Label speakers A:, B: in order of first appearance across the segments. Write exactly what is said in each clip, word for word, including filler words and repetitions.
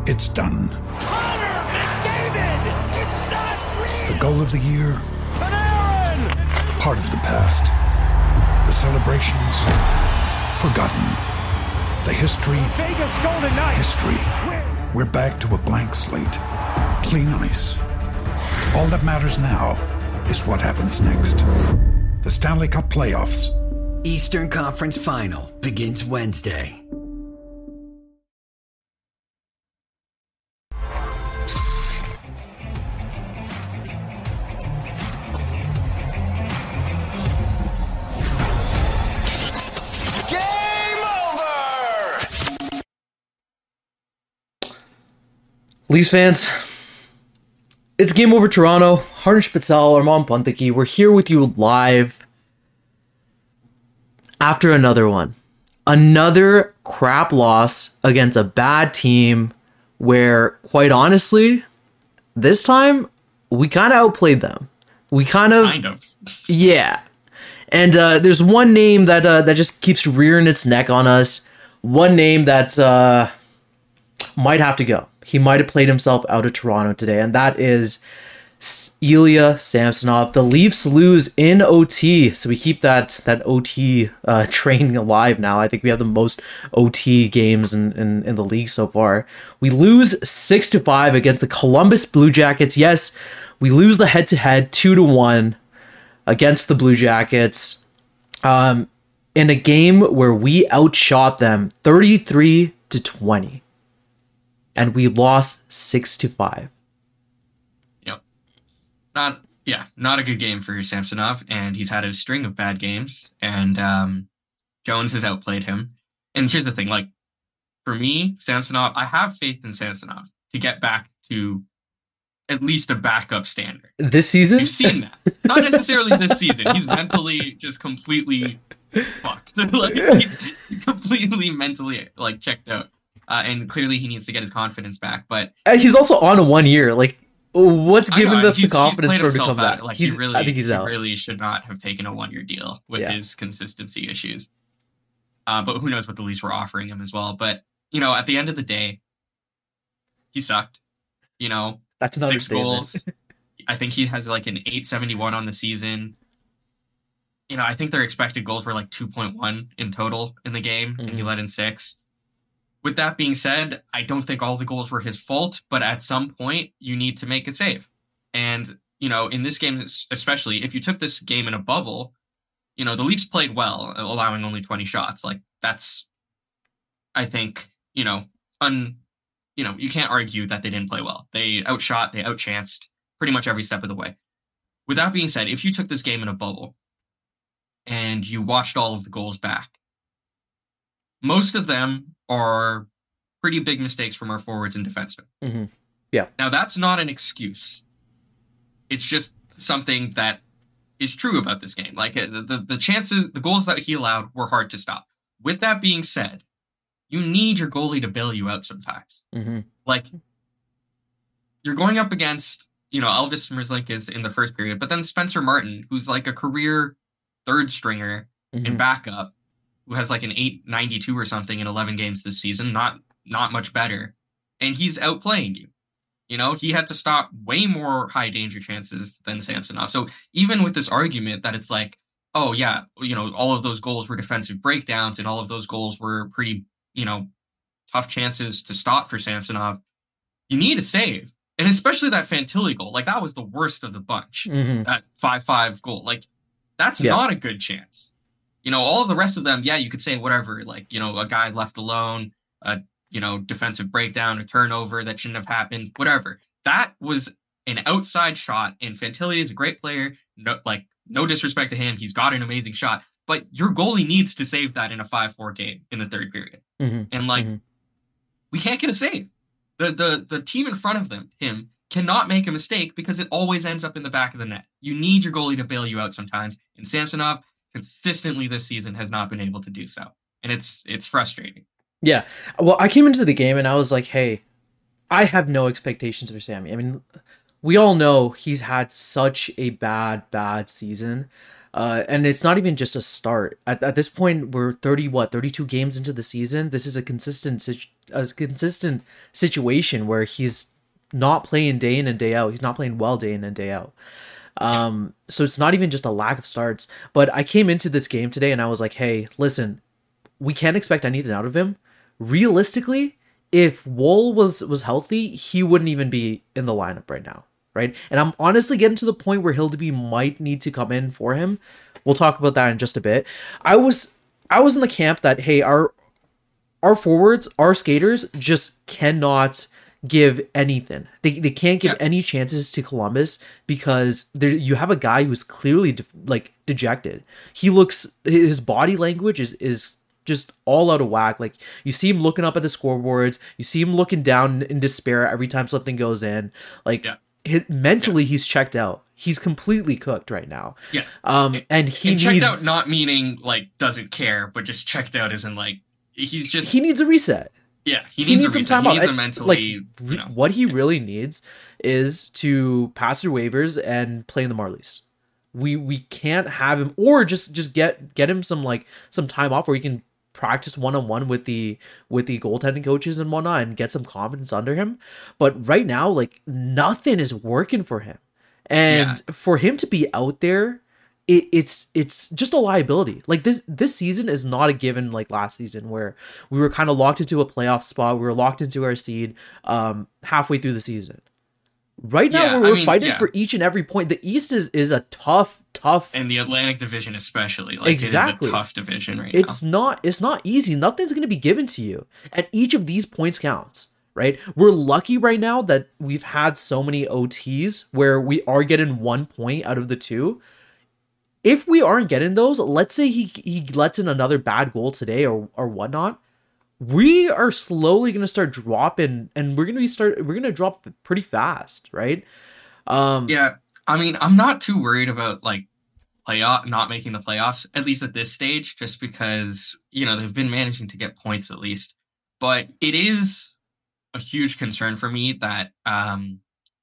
A: It's done.
B: Connor McDavid! It's not real!
A: The goal of the year?
B: Panarin!
A: Part of the past. The celebrations? Forgotten. The history?
B: Vegas Golden Knights!
A: History. We're back to a blank slate. Clean ice. All that matters now is what happens next. The Stanley Cup Playoffs.
C: Eastern Conference Final begins Wednesday.
D: Leafs fans, it's Game Over Toronto. Harnish Patel, Armand Pantiki, we're here with you live after another one. Another crap loss against a bad team where, quite honestly, this time, we kind of outplayed them. We kind of...
E: Kind of.
D: Yeah. And uh, there's one name that uh, that just keeps rearing its neck on us. One name that uh, might have to go. He might have played himself out of Toronto today, and that is Ilya Samsonov. The Leafs lose in O T, so we keep that that O T uh, train alive now. I think we have the most O T games in, in, in the league so far. We lose six to five against the Columbus Blue Jackets. Yes, we lose the head-to-head two to one against the Blue Jackets um, in a game where we outshot them thirty-three to twenty. And we lost six to five.
E: Yep. Not yeah, not a good game for Samsonov, and he's had a string of bad games, and um, Jones has outplayed him. And here's the thing, like, for me, Samsonov, I have faith in Samsonov to get back to at least a backup standard.
D: This season?
E: We've seen that. Not necessarily this season. He's mentally just completely fucked. Like, he's completely mentally, like, checked out. Uh, and clearly he needs to get his confidence back. But
D: and he's also on a one year. Like, what's giving us the confidence for him to come back?
E: Like,
D: he's,
E: he really,
D: I think he's
E: he
D: out.
E: really should not have taken a one year deal with
D: yeah.
E: his consistency issues. Uh, but who knows what the Leafs were offering him as well. But, you know, at the end of the day, he sucked. You know,
D: that's an
E: six
D: understatement.
E: goals. I think he has like an eight seventy-one on the season. You know, I think their expected goals were like two point one in total in the game, mm-hmm. and he let in six. With that being said, I don't think all the goals were his fault, but at some point, you need to make a save. And, you know, in this game, especially, if you took this game in a bubble, you know, the Leafs played well, allowing only twenty shots. Like, that's, I think, you know, un, you know, you can't argue that they didn't play well. They outshot, they outchanced pretty much every step of the way. With that being said, if you took this game in a bubble and you watched all of the goals back, most of them are pretty big mistakes from our forwards and defensemen.
D: Mm-hmm. Yeah.
E: Now, that's not an excuse. It's just something that is true about this game. Like, the, the, the chances, the goals that he allowed were hard to stop. With that being said, you need your goalie to bail you out sometimes.
D: Mm-hmm.
E: Like, you're going up against, you know, Elvis Merzlikins in the first period, but then Spencer Martin, who's like a career third stringer mm-hmm. and backup, who has like an eight ninety-two or something in eleven games this season, not not much better. And he's outplaying you. You know, he had to stop way more high danger chances than Samsonov. So even with this argument that it's like, oh yeah, you know, all of those goals were defensive breakdowns and all of those goals were pretty, you know, tough chances to stop for Samsonov, you need a save. And especially that Fantilli goal, like that was the worst of the bunch.
D: Mm-hmm.
E: That five five goal. Like, that's yeah. not a good chance. You know, all of the rest of them, yeah, you could say whatever, like, you know, a guy left alone, a, you know, defensive breakdown, a turnover that shouldn't have happened, whatever. That was an outside shot, and Fantilli is a great player. No, like, no disrespect to him. He's got an amazing shot. But your goalie needs to save that in a five four game in the third period.
D: Mm-hmm.
E: And, like,
D: mm-hmm.
E: we can't get a save. The, the, the team in front of them, him, cannot make a mistake because it always ends up in the back of the net. You need your goalie to bail you out sometimes. And Samsonov, consistently this season, has not been able to do so. And it's it's frustrating.
D: Yeah. Well, I came into the game and I was like, hey, I have no expectations for Sammy. I mean, we all know he's had such a bad, bad season. Uh, and it's not even just a start. At, at this point, we're thirty, what, thirty-two games into the season. This is a consistent, situ- a consistent situation where he's not playing day in and day out. He's not playing well day in and day out. Um, so it's not even just a lack of starts. But I came into this game today and I was like, hey, listen, we can't expect anything out of him. Realistically, if Wool was was healthy, he wouldn't even be in the lineup right now, right? And I'm honestly getting to the point where Hildeby might need to come in for him. We'll talk about that in just a bit. I was I was in the camp that, hey, our our forwards, our skaters just cannot give anything. They they can't give yeah. any chances to Columbus because there you have a guy who's clearly de- like dejected. He looks his body language is is just all out of whack. Like you see him looking up at the scoreboards, you see him looking down in despair every time something goes in. Like
E: yeah.
D: his, mentally,
E: yeah.
D: he's checked out. He's completely cooked right now.
E: Yeah.
D: Um, and he
E: and
D: needs
E: checked out, not meaning like doesn't care, but just checked out isn't like he's just
D: he needs a reset.
E: Yeah, he,
D: he
E: needs,
D: needs
E: a
D: some time
E: he
D: out.
E: needs a
D: And,
E: mentally,
D: like,
E: you know.
D: what he really needs is to pass through waivers and play in the Marlies. We we can't have him, or just just get get him some like some time off where he can practice one on one with the with the goaltending coaches and whatnot and get some confidence under him. But right now, like nothing is working for him, and
E: Yeah.
D: for him to be out there. It, it's it's just a liability. Like this this season is not a given like last season where we were kind of locked into a playoff spot. We were locked into our seed um, halfway through the season. Right now,
E: Yeah,
D: we're,
E: I
D: we're
E: mean,
D: fighting
E: yeah.
D: for each and every point. The East is is a tough, tough.
E: And the Atlantic Division especially. Like
D: Exactly.
E: It is a tough division right
D: It's
E: now.
D: not it's not easy. Nothing's going to be given to you, and each of these points counts. Right? We're lucky right now that we've had so many O Ts where we are getting one point out of the two. If we aren't getting those, let's say he he lets in another bad goal today or or whatnot, we are slowly gonna start dropping, and we're gonna be start we're gonna drop pretty fast, right? Um,
E: Yeah, I mean, I'm not too worried about like playoff not making the playoffs, at least at this stage, just because you know they've been managing to get points at least. But it is a huge concern for me that um,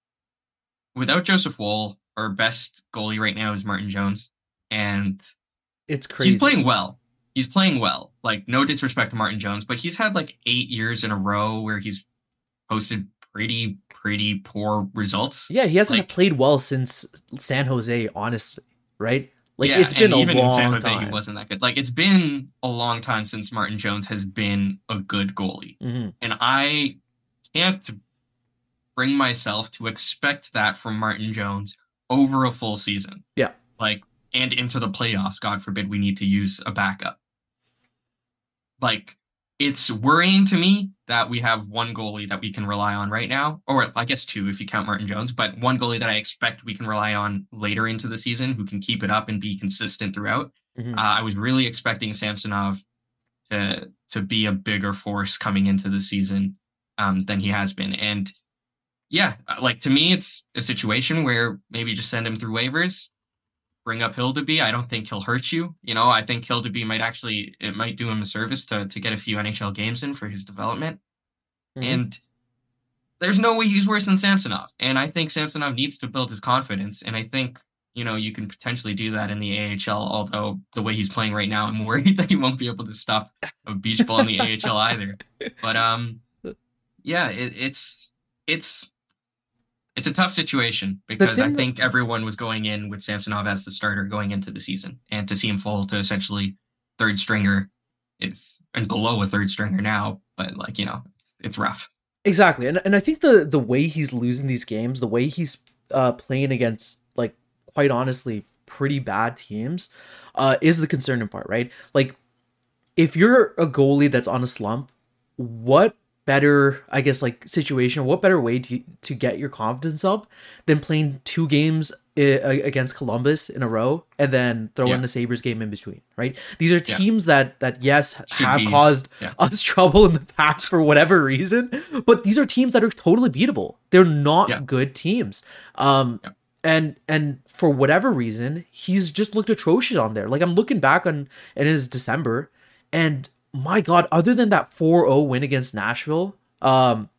E: without Joseph Woll, our best goalie right now is Martin Jones. And
D: it's crazy.
E: He's playing well. He's playing well. Like, no disrespect to Martin Jones, but he's had like eight years in a row where he's posted pretty, pretty poor results.
D: Yeah, he hasn't
E: like,
D: played well since San Jose, honestly, right? Like,
E: yeah,
D: it's been
E: and
D: a
E: even
D: long
E: in San Jose,
D: time.
E: he wasn't that good. Like, it's been a long time since Martin Jones has been a good goalie.
D: Mm-hmm.
E: And I can't bring myself to expect that from Martin Jones over a full season.
D: Yeah.
E: Like, and into the playoffs, God forbid we need to use a backup. Like, it's worrying to me that we have one goalie that we can rely on right now, or I guess two if you count Martin Jones, but one goalie that I expect we can rely on later into the season who can keep it up and be consistent throughout.
D: Mm-hmm.
E: Uh, I was really expecting Samsonov to to be a bigger force coming into the season um, than he has been. And yeah, like to me, it's a situation where maybe just send him through waivers, bring up Hildeby. I don't think he'll hurt you. You know, I think Hildeby might actually, it might do him a service to, to get a few N H L games in for his development. Mm-hmm. And there's no way he's worse than Samsonov. And I think Samsonov needs to build his confidence. And I think, you know, you can potentially do that in the A H L, although the way he's playing right now, I'm worried that he won't be able to stop a beach ball in the A H L either. But um, yeah, it, it's, it's, It's a tough situation because I think that everyone was going in with Samsonov as the starter going into the season, and to see him fall to essentially third stringer is and below a third stringer now, but like, you know, it's, it's rough.
D: Exactly. And and I think the the way he's losing these games, the way he's uh, playing against, like, quite honestly, pretty bad teams, uh, is the concerning part, right? Like, if you're a goalie that's on a slump, what better, I guess, like, situation, what better way to to get your confidence up than playing two games I- against Columbus in a row and then throw
E: yeah.
D: in the Sabres game in between, right? These are
E: Yeah.
D: teams that, that yes,
E: Should
D: have
E: be.
D: caused
E: Yeah.
D: us trouble in the past for whatever reason, but these are teams that are totally beatable. They're not
E: Yeah.
D: good teams. Um,
E: Yeah.
D: And and for whatever reason, he's just looked atrocious on there. Like, I'm looking back on in his December, and my God, other than that four oh win against Nashville, um,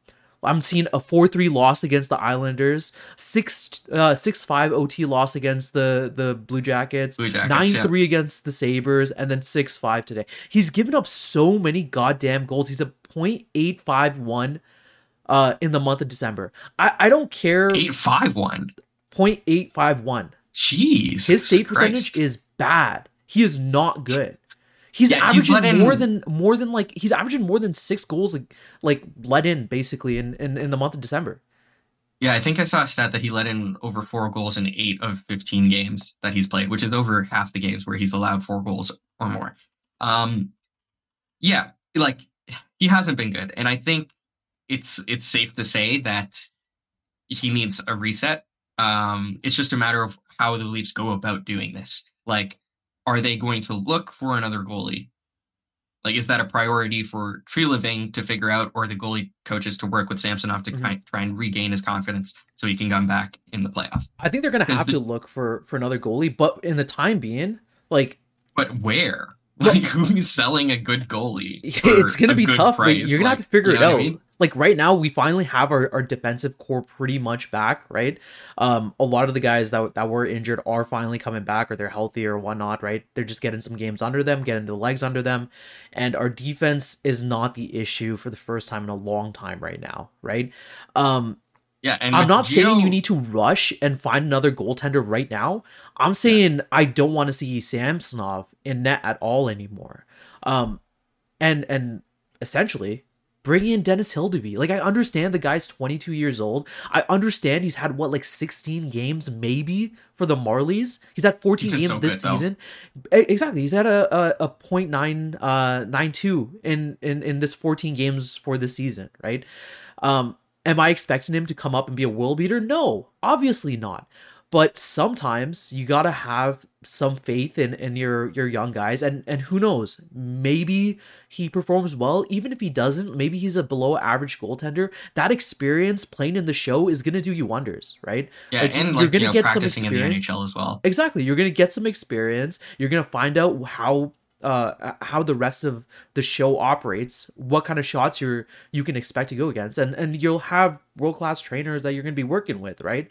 D: I'm seeing a four three loss against the Islanders, six uh six five O T loss against the the Blue Jackets,
E: Blue Jackets,
D: nine three
E: yeah.
D: against the Sabres, and then six five today. He's given up so many goddamn goals. He's a point eight five one uh in the month of December. I I don't care.
E: eight five one
D: point eight five one.
E: Jeez.
D: His save
E: Christ.
D: percentage is bad. He is not good. He's
E: Yeah, he's
D: averaging
E: let in-
D: more than more than like he's averaging more than six goals like like let in basically in, in, in the month of December.
E: Yeah, I think I saw a stat that he let in over four goals in eight of fifteen games that he's played, which is over half the games where he's allowed four goals or more. Um, yeah, like he hasn't been good, and I think it's it's safe to say that he needs a reset. Um, it's just a matter of how the Leafs go about doing this. Like, are they going to look for another goalie? Like, is that a priority for Treliving to figure out, or the goalie coaches to work with Samsonov to
D: Mm-hmm.
E: try, try and regain his confidence so he can come back in the playoffs?
D: I think they're gonna have
E: the-
D: to look for for another goalie, but in the time being, like
E: But where? Like, who's selling a good goalie?
D: it's gonna
E: for a
D: be
E: good
D: tough. But
E: price?
D: you're gonna
E: Like,
D: have to figure
E: you
D: it
E: know what
D: out.
E: I mean?
D: Like right now, we finally have our, our defensive core pretty much back, right? Um, a lot of the guys that that were injured are finally coming back, or they're healthy or whatnot, right? They're just getting some games under them, getting the legs under them, and our defense is not the issue for the first time in a long time right now, right? Um,
E: Yeah, and
D: I'm
E: with
D: not
E: Gio-
D: saying you need to rush and find another goaltender right now. I'm saying I don't want to see Samsonov in net at all anymore. Um, and and essentially bring in Dennis Hildeby. Like, I understand the guy's twenty-two years old. I understand he's had what, like sixteen games maybe for the Marlies. He's had fourteen
E: He's been
D: games
E: so
D: this
E: good, though.
D: season. E- Exactly. He's had a a, a point nine uh nine two in in in this fourteen games for this season, right? Um. Am I expecting him to come up and be a world beater? No, obviously not. But sometimes you gotta have some faith in, in your, your young guys, and, and who knows? Maybe he performs well. Even if he doesn't, maybe he's a below average goaltender. That experience playing in the show is gonna do you wonders, right?
E: Yeah,
D: Like,
E: and
D: you're
E: like,
D: gonna
E: you know,
D: get some
E: practicing in the N
D: experience.
E: H L as well.
D: Exactly. You're gonna get some experience. You're gonna find out how uh how the rest of the show operates, what kind of shots you're you can expect to go against, and and you'll have world class trainers that you're gonna be working with, right?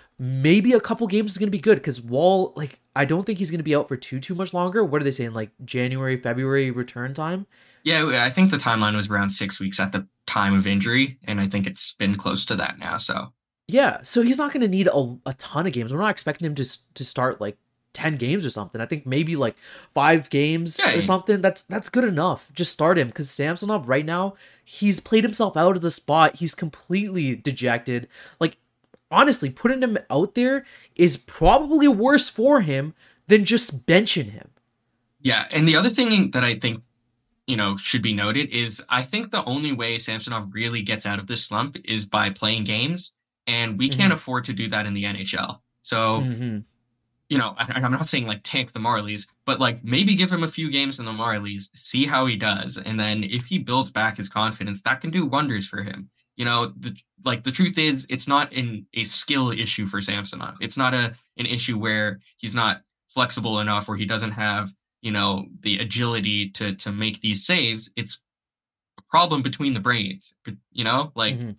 D: Maybe a couple games is gonna be good because Wall, like, I don't think he's gonna be out for too too much longer. What are they saying? Like January, February return time?
E: Yeah, I think the timeline was around six weeks at the time of injury, and I think it's been close to that now. So
D: Yeah, so he's not gonna need a, a ton of games. We're not expecting him to s- to start like ten games or something. I think maybe like five games
E: Yeah,
D: or
E: he-
D: something. That's that's good enough. Just start him because Samsonov right now, he's played himself out of the spot. He's completely dejected. Like, honestly, putting him out there is probably worse for him than just benching him.
E: yeah, and the other thing that I think, you know, should be noted is I think the only way Samsonov really gets out of this slump is by playing games, and we can't afford to do that in the N H L. So,
D: Mm-hmm.
E: you know, and I'm not saying like tank the Marlies, but like maybe give him a few games in the Marlies, see how he does, and then if he builds back his confidence, that can do wonders for him. You know, the, like the truth is, it's not an, a skill issue for Samsonov. It's not a an issue where he's not flexible enough or he doesn't have, you know, the agility to to make these saves. It's a problem between the brains, but, you know, like,
D: Mhm.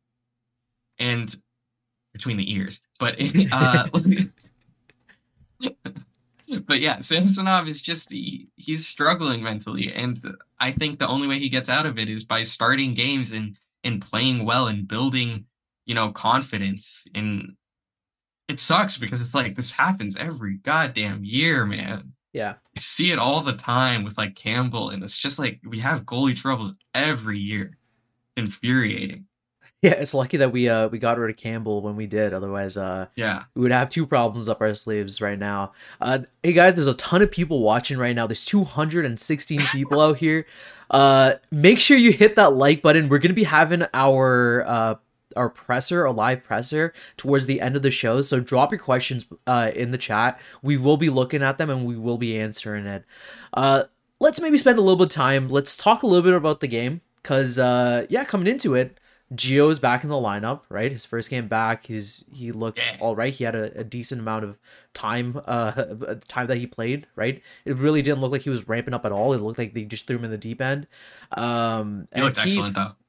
E: and between the ears. But uh, but yeah, Samsonov is just he, he's struggling mentally, and I think the only way he gets out of it is by starting games and and playing well and building, you know, confidence. And it sucks because it's like this happens every goddamn year, man.
D: Yeah.
E: You see it all the time with like Campbell, and it's just like we have goalie troubles every year. It's infuriating.
D: Yeah, it's lucky that we uh we got rid of Campbell when we did. Otherwise, uh
E: Yeah.
D: we would have two problems up our sleeves right now. Uh, hey guys, there's a ton of people watching right now. There's two hundred sixteen people out here. Uh, make sure you hit that like button. We're gonna be having our uh our presser, a live presser, towards the end of the show. So drop your questions uh in the chat. We will be looking at them and we will be answering it. Uh, let's maybe spend a little bit of time. Let's talk a little bit about the game, cause uh yeah, coming into it, Gio is back in the lineup, right? His first game back, he's he looked
E: Yeah.
D: all right. He had a, a decent amount of time, uh, time that he played, right? It really didn't look like he was ramping up at all. It looked like they just threw him in the deep end. Um,
E: He looked excellent though.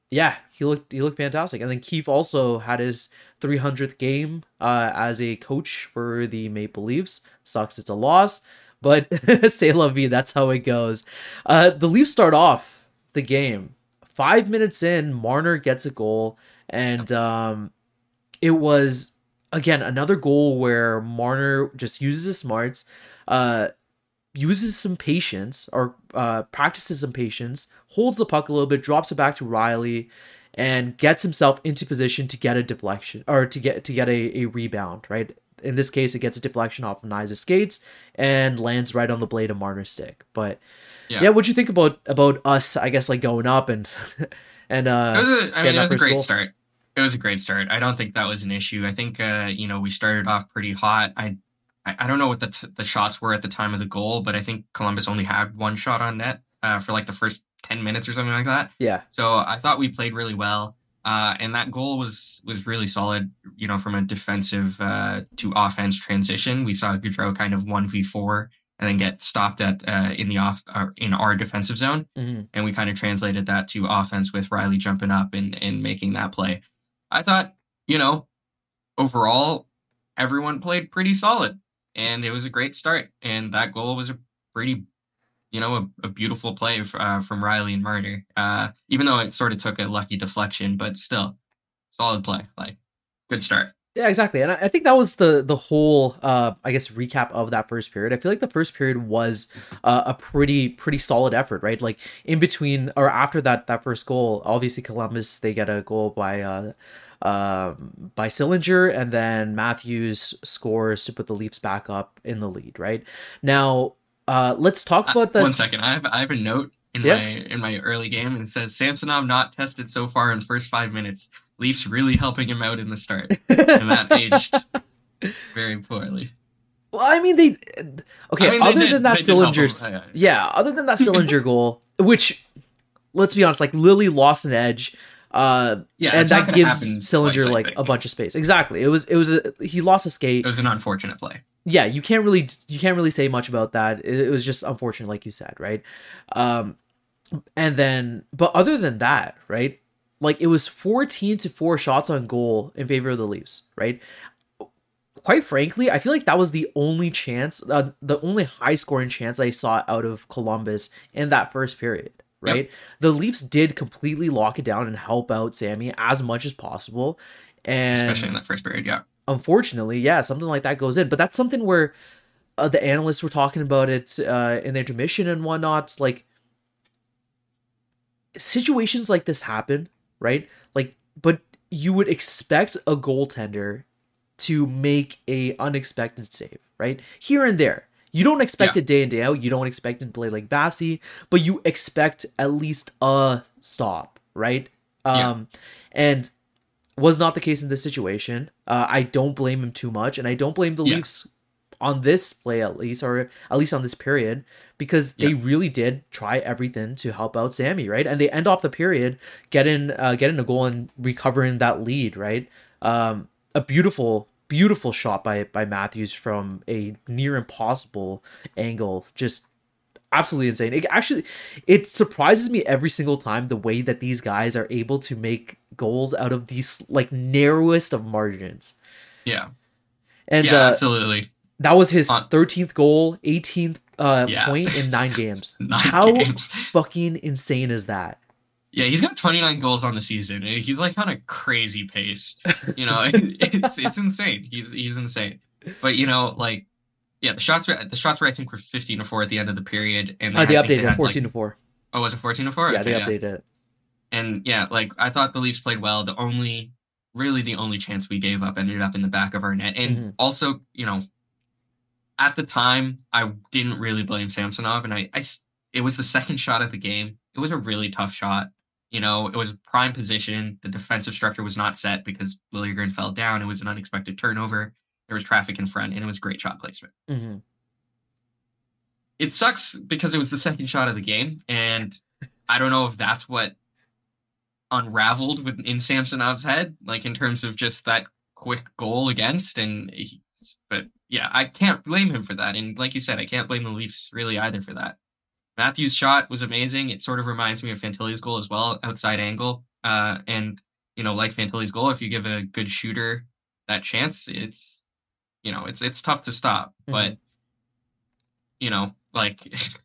D: Yeah, he looked he looked fantastic. And then Keefe also had his three hundredth game uh, as a coach for the Maple Leafs. Sucks it's a loss, but c'est la vie, that's how it goes. Uh, the Leafs start off the game. Five minutes in, Marner gets a goal, and um, it was, again, another goal where Marner just uses his smarts, uh, uses some patience, or uh, practices some patience, holds the puck a little bit, drops it back to Riley, and gets himself into position to get a deflection, or to get to get a, a rebound, right? In this case, it gets a deflection off of Nyes' skates and lands right on the blade of Marner's stick. But yeah, yeah what'd you think about about us, I guess, like going up and and uh
E: it was a, I mean, it was a great goal? start. It was a great start. I don't think that was an issue. I think uh, you know, we started off pretty hot. I I don't know what the t- the shots were at the time of the goal, but I think Columbus only had one shot on net uh, for like the first ten minutes or something like that.
D: Yeah.
E: So I thought we played really well. Uh, and that goal was was really solid, you know, from a defensive uh, to offense transition. We saw Gaudreau kind of one v four and then get stopped at uh, in the off uh, in our defensive zone. Mm-hmm. And we kind of translated that to offense with Riley jumping up and, and making that play. I thought, you know, overall, everyone played pretty solid. And it was a great start. And that goal was a pretty, you know, a, a beautiful play uh, from Riley and Marner. Uh, even though it sort of took a lucky deflection, but still, solid play. Like, good start.
D: Yeah, exactly. And I think that was the the whole, uh, I guess, recap of that first period. I feel like the first period was uh, a pretty pretty solid effort, right? Like, in between, or after that that first goal, obviously Columbus, they get a goal by... Uh, um by Sillinger, and then Matthews scores to put the Leafs back up in the lead. Right now, uh let's talk about this.
E: Uh, one second, I have I have a note in yeah. my in my early game, and it says Samsonov not tested so far in the first five minutes. Leafs really helping him out in the start, and that aged very poorly.
D: Well, I mean they okay. I mean, other they than that Sillinger's yeah, yeah, other than that Sillinger goal, which, let's be honest, like Lily lost an edge. Uh, yeah, and that gives Sillinger twice, like a bunch of space. Exactly. It was, it was, a, he lost a skate.
E: It was an unfortunate play.
D: Yeah. You can't really, you can't really say much about that. It, it was just unfortunate, like you said, right? Um, and then, but other than that, right? Like, it was fourteen to four shots on goal in favor of the Leafs, right? Quite frankly, I feel like that was the only chance, uh, the only high scoring chance I saw out of Columbus in that first period. Right, yep. The Leafs did completely lock it down and help out Sammy as much as possible, and
E: especially in that first period. Yeah,
D: unfortunately, yeah, something like that goes in. But that's something where uh, the analysts were talking about it uh, in their intermission and whatnot. Like, situations like this happen, right? Like, but you would expect a goaltender to make a unexpected save, right? Here and there. You don't expect yeah. it day in, day out. You don't expect it to play like Bassey, but you expect at least a stop, right? Um, yeah. And was not the case in this situation. Uh, I don't blame him too much, and I don't blame the yeah. Leafs on this play at least, or at least on this period, because they yeah. really did try everything to help out Sammy, right? And they end off the period getting uh, getting a goal and recovering that lead, right? Um, a beautiful. Beautiful shot by by Matthews from a near impossible angle. Just absolutely insane. It actually, it surprises me every single time the way that these guys are able to make goals out of these like narrowest of margins.
E: Yeah.
D: And
E: yeah,
D: uh,
E: absolutely.
D: That was his thirteenth goal, eighteenth uh, yeah. point in nine games.
E: nine
D: How
E: games.
D: fucking insane is that?
E: Yeah, he's got twenty-nine goals on the season. He's like on a crazy pace. You know, it's it's insane. He's he's insane. But you know, like, yeah, the shots were the shots were I think were fifteen to four at the end of the period, and
D: they, uh, they updated it fourteen to four.
E: Oh, was it fourteen to four?
D: Yeah,
E: okay,
D: they updated
E: yeah.
D: it.
E: And yeah, like I thought the Leafs played well. The only, really, the only chance we gave up ended up in the back of our net, and mm-hmm. also, you know, at the time I didn't really blame Samsonov, and I, I it was the second shot of the game. It was a really tough shot. You know, it was prime position. The defensive structure was not set because Liljegren fell down. It was an unexpected turnover. There was traffic in front, and it was great shot placement.
D: Mm-hmm.
E: It sucks because it was the second shot of the game, and I don't know if that's what unraveled within Samsonov's head, like in terms of just that quick goal against. And he, but yeah, I can't blame him for that. And like you said, I can't blame the Leafs really either for that. Matthews' shot was amazing. It sort of reminds me of Fantilli's goal as well, outside angle. Uh, and, you know, like Fantilli's goal, if you give a good shooter that chance, it's, you know, it's it's tough to stop. Mm-hmm. But, you know, like,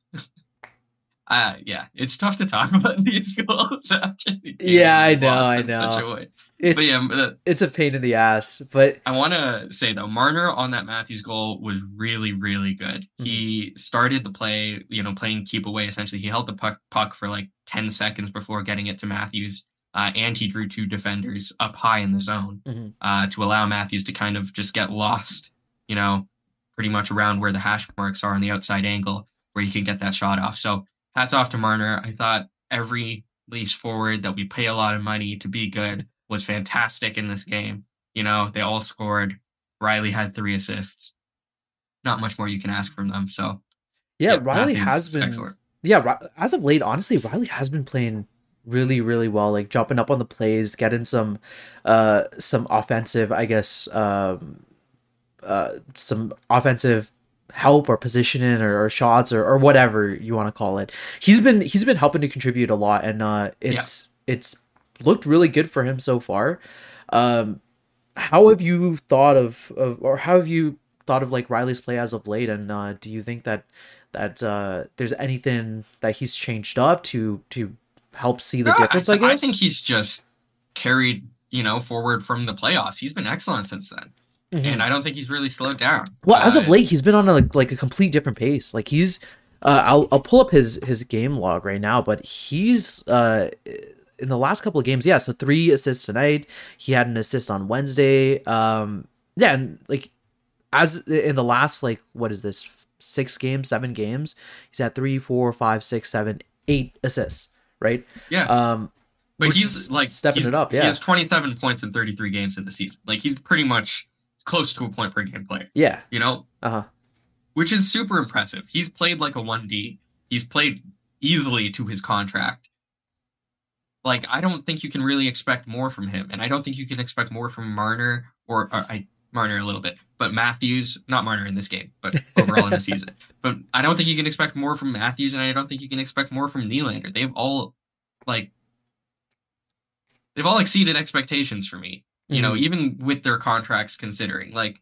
E: uh, yeah, it's tough to talk about these goals after the game.
D: Yeah, I know, I know. Such a way. It's, but yeah, uh, it's a pain in the ass. But
E: I want to say, though, Marner on that Matthews goal was really, really good. Mm-hmm. He started the play, you know, playing keep away, essentially. He held the puck, puck for like ten seconds before getting it to Matthews. Uh, and he drew two defenders up high in the zone mm-hmm. uh, to allow Matthews to kind of just get lost, you know, pretty much around where the hash marks are on the outside angle where he could get that shot off. So hats off to Marner. I thought every Leafs forward that we pay a lot of money to be good was fantastic in this game. You know, they all scored. Riley had three assists. Not much more you can ask from them. So
D: yeah, yeah Riley Matthews has been
E: excellent.
D: Yeah, as of late, honestly, Riley has been playing really, really well, like jumping up on the plays, getting some uh some offensive, I guess, um uh some offensive help or positioning or, or shots or, or whatever you want to call it. He's been he's been helping to contribute a lot, and uh it's yeah. it's looked really good for him so far. Um how have you thought of, of or how have you thought of like Riley's play as of late, and uh do you think that that uh there's anything that he's changed up to to help see the
E: no,
D: difference? I, I guess
E: I think he's just carried, you know, forward from the playoffs. He's been excellent since then. Mm-hmm. And I don't think he's really slowed down.
D: Well,
E: uh,
D: as of late, he's been on a, like, like a complete different pace. Like he's, uh, I'll I'll pull up his his game log right now, but he's uh in the last couple of games, yeah. So three assists tonight. He had an assist on Wednesday. Um, yeah, and like as in the last like what is this six games, seven games, he's had three, four, five, six, seven, eight assists. Right.
E: Yeah.
D: Um,
E: but he's like
D: stepping
E: he's,
D: it up. Yeah.
E: He has twenty-seven points in thirty-three games in the season. Like he's pretty much close to a point per game player.
D: Yeah.
E: You know.
D: Uh huh.
E: Which is super impressive. He's played like a one D. He's played easily to his contract. Like I don't think you can really expect more from him, and I don't think you can expect more from Marner or, or I Marner a little bit, but Matthews, not Marner in this game, but overall in the season. But I don't think you can expect more from Matthews, and I don't think you can expect more from Nylander. They've all, like, they've all exceeded expectations for me. You mm-hmm. know, even with their contracts considering. Like,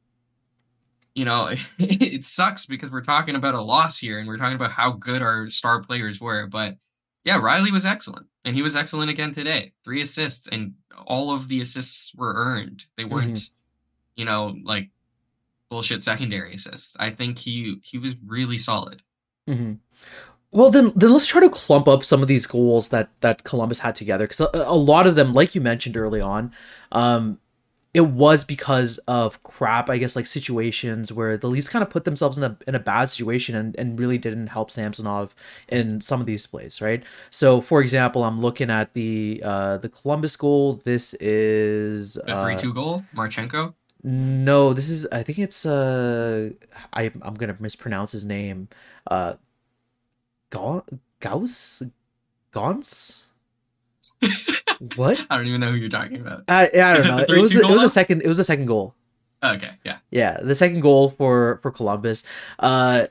E: you know, it, it sucks because we're talking about a loss here, and we're talking about how good our star players were. But, yeah, Riley was excellent, and he was excellent again today. Three assists, and all of the assists were earned. They weren't... Mm-hmm. you know, like bullshit secondary assists. I think he he was really solid.
D: Mm-hmm. Well, then then let's try to clump up some of these goals that that Columbus had together, because a, a lot of them, like you mentioned early on, um, it was because of crap, I guess, like situations where the Leafs kind of put themselves in a in a bad situation and, and really didn't help Samsonov in some of these plays, right? So, for example, I'm looking at the uh, the Columbus goal. This is
E: the three two uh, goal, Marchenko.
D: No, this is, I think it's, uh, I, I'm going to mispronounce his name. Uh, Gauss? Gauss? What?
E: I don't even know who you're talking about.
D: I, I don't is know. It, it was, it was a second, it was a second goal.
E: Okay. Yeah.
D: Yeah. The second goal for, for Columbus. Uh,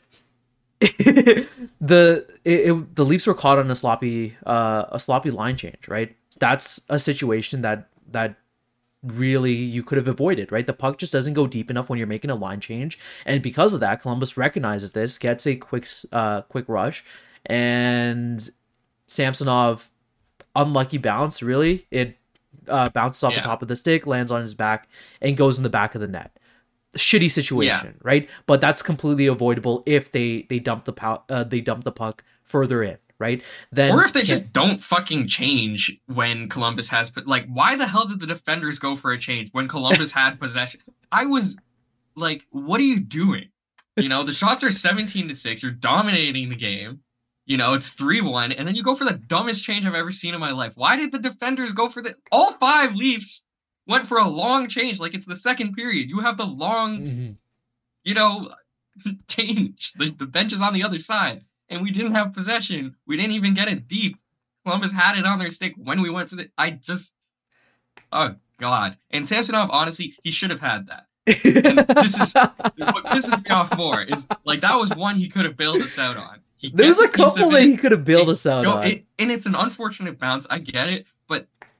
D: the, it, it, the Leafs were caught on a sloppy, uh, a sloppy line change, right? That's a situation that, that, really you could have avoided, right? The puck just doesn't go deep enough when you're making a line change, and because of that, Columbus recognizes this, gets a quick uh quick rush, and Samsonov, unlucky bounce, really it uh bounces off yeah. the top of the stick, lands on his back, and goes in the back of the net. Shitty situation, yeah. right? But that's completely avoidable if they they dump the pow- uh, they dump the puck further in. Right? Then,
E: or if they just don't fucking change when Columbus has, like, why the hell did the defenders go for a change when Columbus had possession? I was like, what are you doing? You know, the shots are seventeen to six. You're dominating the game. You know, it's three one, and then you go for the dumbest change I've ever seen in my life. Why did the defenders go for the... All five Leafs went for a long change, like it's the second period. You have the long, mm-hmm. you know, change. The, the bench is on the other side. And we didn't have possession. We didn't even get it deep. Columbus had it on their stick when we went for the... I just... Oh, God. And Samsonov, honestly, he should have had that. And this is... what pisses me off more is, like, that was one he could have bailed us out on. He
D: There's a couple that he could have bailed us out
E: no,
D: on.
E: It, and it's an unfortunate bounce. I get it. But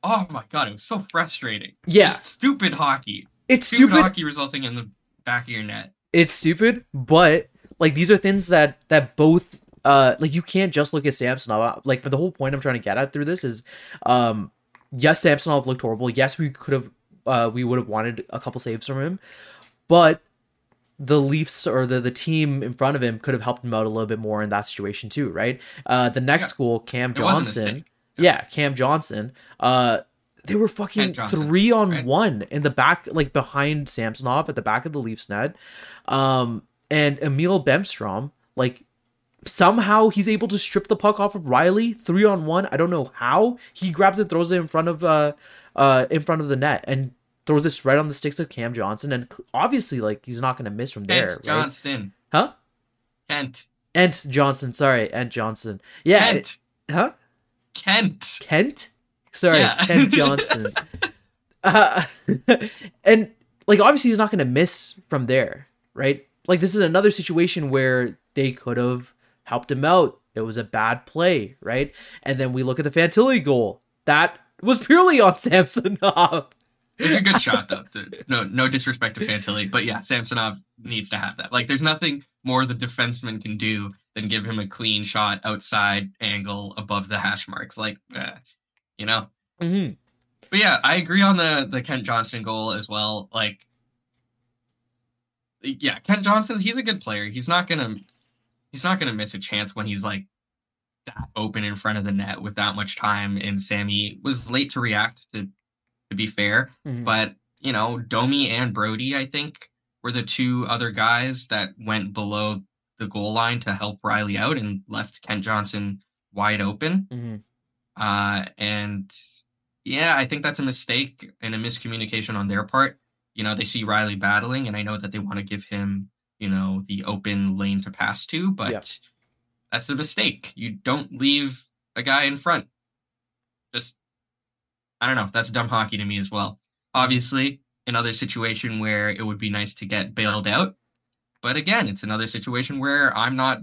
E: Oh my god, it was so frustrating.
D: Yeah.
E: Just stupid hockey.
D: It's
E: Stupid,
D: stupid.
E: hockey resulting in the back of your net.
D: It's stupid, but like these are things that that both uh like you can't just look at Samsonov. Like, but the whole point I'm trying to get at through this is, um, yes, Samsonov looked horrible. Yes, we could have, uh, we would have wanted a couple saves from him, but the Leafs or the, the team in front of him could have helped him out a little bit more in that situation too, right? Uh, the next
E: Yeah.
D: goal, Cam
E: It was a
D: Johnson.
E: mistake.
D: Yeah, Cam Johnson. Uh, they were fucking
E: Kent Johnson,
D: three on
E: right?
D: one in the back, like behind Samsonov at the back of the Leafs net. Um, and Emil Bemstrom, like somehow he's able to strip the puck off of Riley three on one. I don't know how he grabs it, throws it in front of uh, uh, in front of the net, and throws this right on the sticks of Cam Johnson. And obviously, like he's not going to miss from there,
E: Kent
D: right?
E: Johnston.
D: Huh?
E: Kent.
D: Ent Johnson, sorry, Ent Johnson. Yeah,
E: Kent.
D: it- huh?
E: Kent.
D: Kent? Sorry,
E: Yeah.
D: Kent Johnson. uh, and like obviously he's not going to miss from there, right? Like this is another situation where they could have helped him out. It was a bad play, right? And then we look at the Fantilli goal. That was purely on Samsonov.
E: It's a good shot, though. No, no disrespect to Fantilli, but yeah, Samsonov needs to have that. Like, there's nothing more the defenseman can do than give him a clean shot outside angle above the hash marks. Like, uh, you know.
D: Mm-hmm.
E: But yeah, I agree on the the Kent Johnston goal as well. Like, yeah, Kent Johnston's he's a good player. He's not gonna he's not gonna miss a chance when he's like that open in front of the net with that much time. And Sammy was late to react, to to be fair.
D: Mhm.
E: But you know, Domi and Brody, I think, were the two other guys that went below the goal line to help Riley out and left Kent Johnson wide open.
D: Mhm.
E: Uh, and yeah, I think that's a mistake and a miscommunication on their part. You know, they see Riley battling, and I know that they want to give him, you know, the open lane to pass to, but
D: Yep.
E: that's a mistake. You don't leave a guy in front. Just, I don't know. That's dumb hockey to me as well. Obviously, another situation where it would be nice to get bailed out. But again, it's another situation where I'm not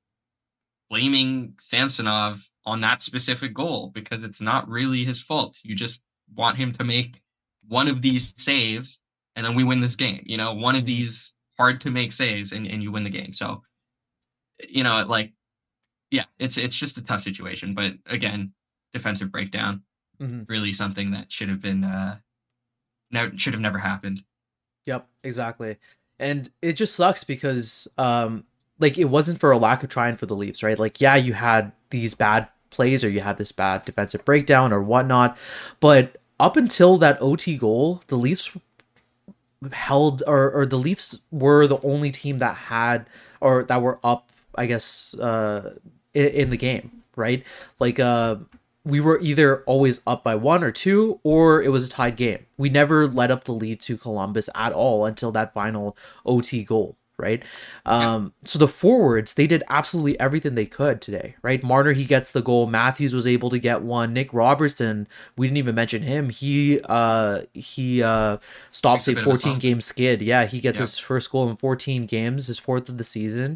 E: blaming Samsonov on that specific goal because it's not really his fault. You just want him to make one of these saves and then we win this game. You know, one of these hard to make saves and, and you win the game. So, you know, like, yeah, it's it's just a tough situation. But again, defensive breakdown,
D: Mhm.
E: really something that should have been, uh, ne- should have never happened.
D: Yep, exactly. And it just sucks because um like it wasn't for a lack of trying for the Leafs, right? Like, yeah, you had these bad plays or you had this bad defensive breakdown or whatnot, but up until that O T goal, the Leafs held or or the Leafs were the only team that had or that were up, I guess, uh in, in the game, right? Like uh we were either always up by one or two, or it was a tied game. We never let up the lead to Columbus at all until that final O T goal, right? Um, so the forwards, they did absolutely everything they could today, right? Marner, he gets the goal. Matthews was able to get one. Nick Robertson, we didn't even mention him. He uh, he uh, stops
E: Makes a
D: a
E: bit of a
D: fourteen
E: slump.
D: game skid. Yeah, he gets
E: Yeah.
D: his first goal in fourteen games, his fourth of the season.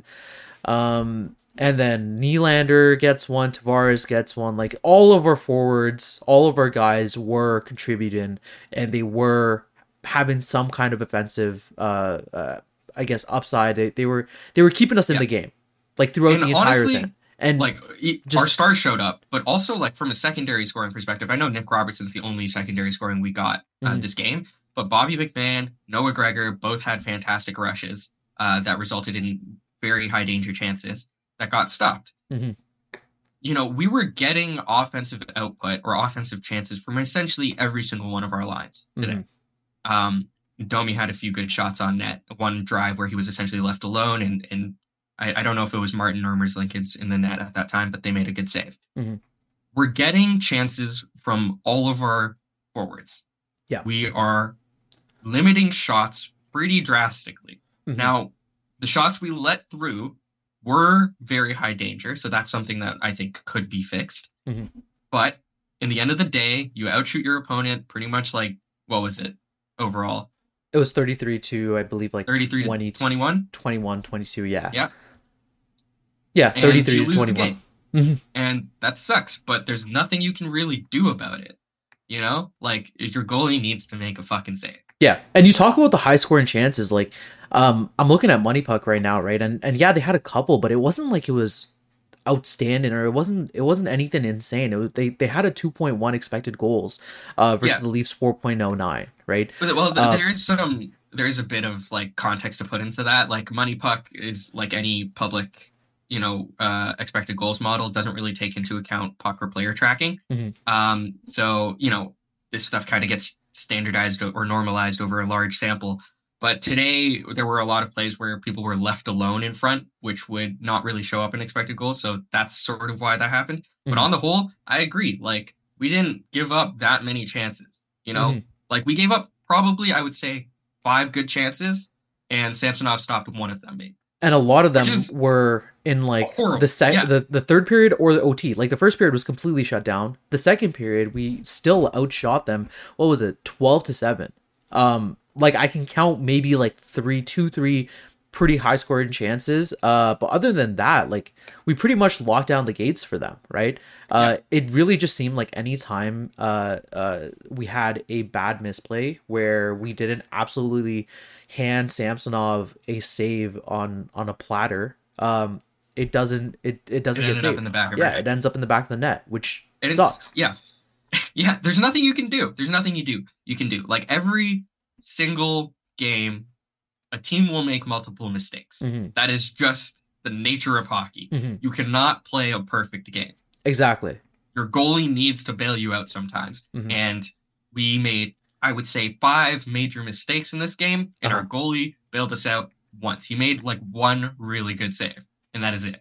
D: Um, and then Nylander gets one, Tavares gets one. Like all of our forwards, all of our guys were contributing, and they were having some kind of offensive, uh, uh I guess, upside. They, they were they were keeping us in
E: Yeah.
D: the game, like throughout
E: And
D: the entire
E: honestly,
D: thing. And
E: Like e-
D: just-
E: our stars showed up, but also like from a secondary scoring perspective, I know Nick Robertson's the only secondary scoring we got uh,
D: Mhm.
E: this game, but Bobby McMahon, Noah Gregor both had fantastic rushes uh, that resulted in very high danger chances that got stopped.
D: Mhm.
E: You know, we were getting offensive output or offensive chances from essentially every single one of our lines today.
D: Mhm.
E: Um, Domi had a few good shots on net. One drive where he was essentially left alone, and and I, I don't know if it was Martin or Merzlikins in the net at that time, but they made a good save.
D: Mhm.
E: We're getting chances from all of our forwards.
D: Yeah.
E: We are limiting shots pretty drastically.
D: Mhm.
E: Now, the shots we let through were very high danger, so that's something that I think could be fixed.
D: Mhm.
E: But in the end of the day, you outshoot your opponent pretty much like, what was it overall?
D: it was thirty-three to, I believe, like
E: thirty-three
D: twenty,
E: to twenty-one?
D: twenty-one, twenty-two. Yeah.
E: Yeah.
D: Yeah.
E: And
D: thirty-three
E: you
D: to
E: lose the
D: twenty-one.
E: game.
D: Mhm.
E: And that sucks, but there's nothing you can really do about it. You know, like your goalie needs to make a fucking save.
D: Yeah, and you talk about the high scoring chances. Like, um, I'm looking at Money Puck right now, right? And and yeah, they had a couple, but it wasn't like it was outstanding, or it wasn't it wasn't anything insane. It was, they they had a two point one expected goals, uh, versus
E: Yeah.
D: the Leafs four point oh nine, right?
E: But, well, th-
D: Uh,
E: there is some, there is a bit of like context to put into that. Like Money Puck is like any public, you know, uh, expected goals model doesn't really take into account puck or player tracking.
D: Mhm.
E: Um, so you know, this stuff kind of gets standardized or normalized over a large sample. But today there were a lot of plays where people were left alone in front, which would not really show up in expected goals. So that's sort of why that happened. But
D: Mhm.
E: on the whole, I agree. Like we didn't give up that many chances. You know,
D: Mhm.
E: like we gave up probably, I would say, five good chances, and Samsonov stopped one of them, maybe.
D: and a lot of them
E: Which is
D: were in like
E: horrible.
D: the sec
E: Yeah.
D: the, the third period or the O T. Like the first period was completely shut down. The second period we still outshot them. What was it? twelve to seven. Um like I can count maybe like three, two, three pretty high scoring chances. Uh but other than that, like we pretty much locked down the gates for them, right? Uh it really just seemed like any time uh uh we had a bad misplay where we didn't absolutely hand Samsonov a save on on a platter, um it doesn't it it doesn't
E: It
D: get
E: ended up
D: saved.
E: in the back of
D: yeah
E: our net.
D: it ends up in the back of the net, which
E: And it's-
D: sucks.
E: Yeah. Yeah. There's nothing you can do. There's nothing you do. You can do. Like every single game, a team will make multiple mistakes.
D: Mhm.
E: That is just the nature of hockey.
D: Mhm.
E: You cannot play a perfect game.
D: Exactly.
E: Your goalie needs to bail you out sometimes.
D: Mhm.
E: And we made, I would say, five major mistakes in this game, and
D: Uh-huh.
E: our goalie bailed us out once. He made like one really good save, and that is it.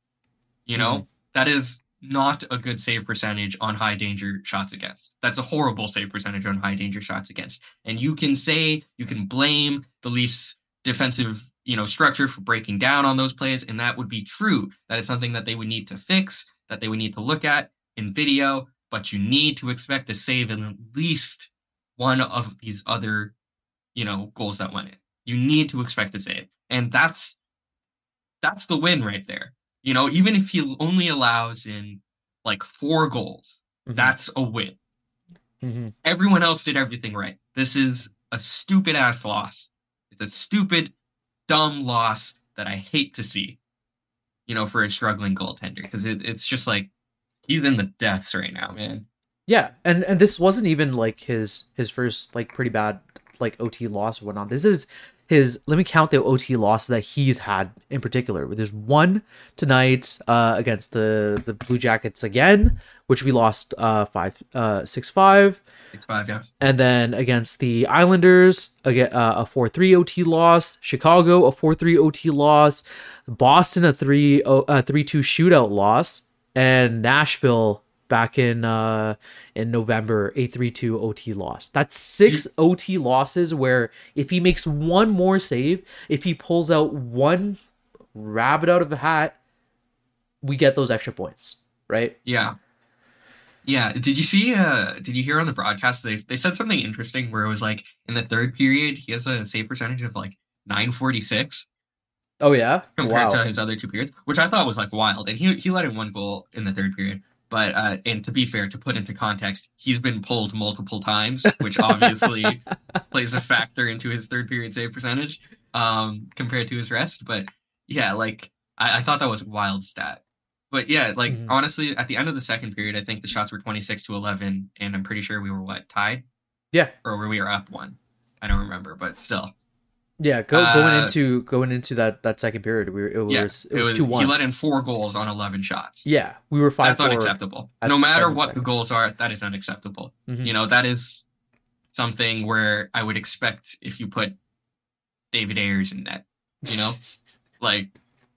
E: You know,
D: Mm-hmm.
E: that is not a good save percentage on high danger shots against. That's a horrible save percentage on high danger shots against. And you can say, you can blame the Leafs defensive, you know, structure for breaking down on those plays, and that would be true. That is something that they would need to fix, that they would need to look at in video, but you need to expect to save in at least one of these other, you know, goals that went in. You need to expect to save. And that's that's the win right there. You know, even if he only allows in like four goals,
D: Mhm.
E: that's a win.
D: Mhm.
E: Everyone else did everything right. This is a stupid ass loss. It's a stupid, dumb loss that I hate to see, you know, for a struggling goaltender, because it, it's just like he's in the depths right now, man.
D: Yeah, and and this wasn't even like his his first like pretty bad like O T loss or whatnot. This is his, let me count the O T loss that he's had in particular. There's one tonight uh against the the Blue Jackets again, which we lost uh five uh six five,
E: Six five, yeah.
D: and then against the Islanders again uh, a four three O T loss, Chicago a four three O T loss, Boston a three uh three two shootout loss, and Nashville back in uh in November a three two O T loss. That's six O T losses where if he makes one more save, if he pulls out one rabbit out of a hat, we get those extra points, right?
E: Yeah. Yeah. Did you see uh did you hear on the broadcast they they said something interesting where it was like in the third period he has a save percentage of like nine forty-six
D: Oh yeah?
E: compared
D: Wow.
E: to his other two periods, which I thought was like wild. And he he let in one goal in the third period. But uh and to be fair, to put into context, he's been pulled multiple times, which obviously plays a factor into his third period save percentage um compared to his rest. But yeah, like I, I thought that was a wild stat. But yeah, like
D: Mhm.
E: honestly, at the end of the second period, I think the shots were twenty-six to eleven, and I'm pretty sure we were what, tied?
D: Yeah.
E: Or were we were up one? I don't remember, but still.
D: Yeah, go, going
E: Uh,
D: into going into that that second period, we were, it was
E: Yeah,
D: it was two
E: He
D: one.
E: let in four goals on eleven shots.
D: Yeah, we were five
E: That's
D: four.
E: unacceptable.
D: at
E: No
D: the
E: matter
D: end of the
E: what the
D: second.
E: goals are, that is unacceptable.
D: Mhm.
E: You know, that is something where I would expect if you put David Ayers in net, you know? like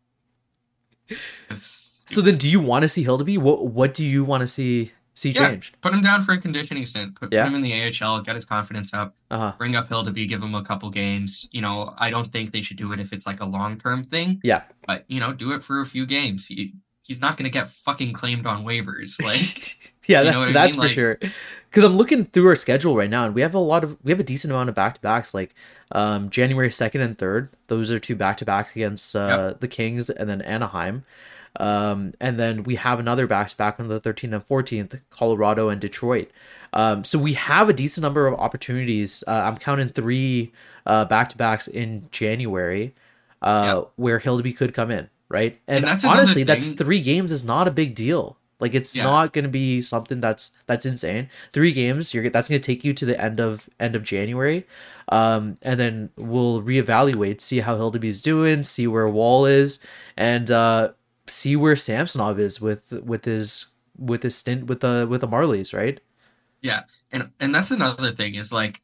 E: it's
D: So then, do you want to see Hildeby? What what do you want to see see
E: Yeah.
D: changed?
E: put him down for a conditioning stint, put,
D: Yeah.
E: put him in the A H L, get his confidence up,
D: Uh huh.
E: bring up Hildeby, give him a couple games. You know, I don't think they should do it if it's like a long term thing,
D: Yeah.
E: but you know, do it for a few games. He, he's not going to get fucking claimed on waivers. Like,
D: yeah,
E: you
D: that's
E: know what I
D: that's
E: mean?
D: for
E: Like-
D: sure. Because I'm looking through our schedule right now, and we have a lot of we have a decent amount of back to backs. Like um, January second and third, those are two back to backs against uh, the Kings and then Anaheim. Um, and then we have another back-to-back on the thirteenth and fourteenth, Colorado and Detroit. Um, so we have a decent number of opportunities. Uh, I'm counting three uh, back-to-backs in January uh,
E: Yeah.
D: where Hildeby could come in, right? And,
E: And that's another
D: honestly, that's
E: thing-
D: three games is not a big deal. Like it's
E: Yeah.
D: not going to be something that's that's insane. Three games, you're that's going to take you to the end of end of January, um, and then we'll reevaluate, see how Hildeby's doing, see where Wall is, and uh, see where Samsonov is with with his with his stint with the with the Marlies, right?
E: Yeah, and and that's another thing is like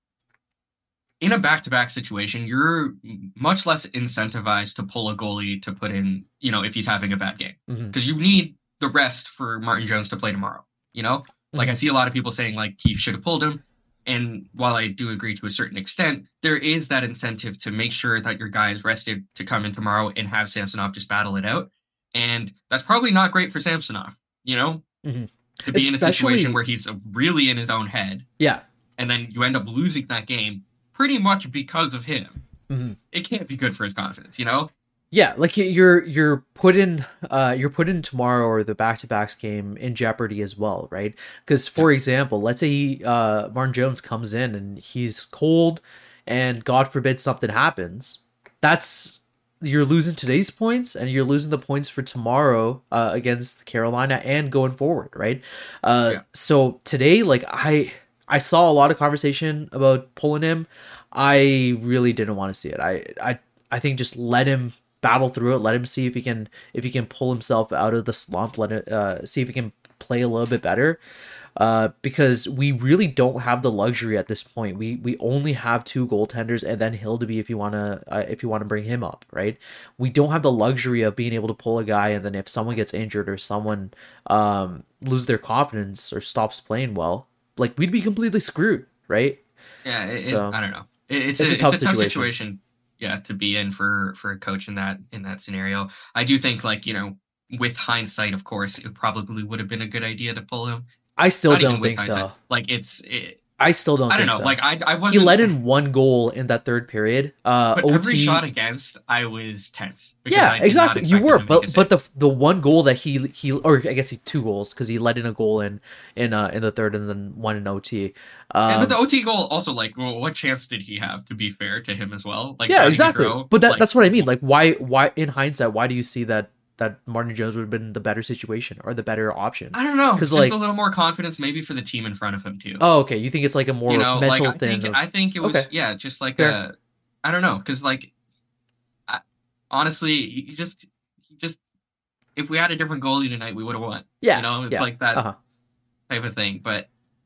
E: in a back-to-back situation, you're much less incentivized to pull a goalie to put in, you know, if he's having a bad game,
D: Mhm.
E: because you need the rest for Martin Jones to play tomorrow. You know, like I see a lot of people saying like Keefe should have pulled him, and while I do agree to a certain extent, there is that incentive to make sure that your guy is rested to come in tomorrow and have Samsonov just battle it out, and that's probably not great for Samsonov. You know,
D: Mhm.
E: to be in a
D: Especially-
E: situation where he's really in his own head,
D: Yeah,
E: and then you end up losing that game pretty much because of him.
D: Mhm.
E: It can't be good for his confidence, you know?
D: yeah. Like you're you're putting uh you're putting tomorrow or the back to backs game in jeopardy as well, right? Because for example, let's say he, uh Martin Jones comes in and he's cold, and God forbid something happens. That's you're losing today's points, and you're losing the points for tomorrow uh, against Carolina and going forward, right? Uh,
E: Yeah.
D: So today, like I I saw a lot of conversation about pulling him. I really didn't want to see it. I I I think just let him battle through it. Let him see if he can if he can pull himself out of the slump. Let it uh, see if he can play a little bit better. Uh, because we really don't have the luxury at this point. We we only have two goaltenders, and then Hildeby if you wanna uh, if you want to bring him up, right? We don't have the luxury of being able to pull a guy, and then if someone gets injured or someone um lose their confidence or stops playing well, like we'd be completely screwed, right?
E: Yeah, it,
D: So,
E: it, I don't know. It, it's,
D: it's
E: a,
D: a tough
E: it's a tough
D: situation.
E: situation. Yeah, to be in for for a coach in that in that scenario. I do think, like, you know, with hindsight, of course, it probably would have been a good idea to pull him.
D: I still
E: Not even
D: don't
E: with
D: think so.
E: hindsight. Like, it's it,
D: I still don't.
E: I don't
D: think
E: know.
D: so.
E: Like, I I
D: he
E: wasn't.
D: let in one goal in that third period. Uh,
E: but
D: O T,
E: every shot against, I was tense. because I
D: yeah,
E: did not
D: exactly. You
E: expect
D: were,
E: him to make a
D: but but
E: save.
D: the the one goal that he he or I guess he two goals because he let in a goal in in uh in the third and then one in O T. Um,
E: And but the O T goal also, like, well, what chance did he have? To be fair to him as well, like,
D: yeah,
E: Johnny
D: exactly.
E: Gaudreau,
D: But that
E: like,
D: that's what I mean. Like, why why in hindsight, why do you see that that Martin Jones would have been the better situation or the better option?
E: I don't know,
D: 'Cause,
E: just
D: like-
E: a little more confidence, maybe for the team in front of him too.
D: Oh, okay. You think it's like a more
E: you know,
D: mental
E: like I
D: thing?
E: think
D: of-
E: I think it was
D: Okay.
E: yeah, just like
D: Fair.
E: a, I don't know, because like, I, honestly, you just you just if we had a different goalie tonight, we would have won.
D: Yeah,
E: you know, it's
D: yeah.
E: like that
D: Uh-huh.
E: type of thing. But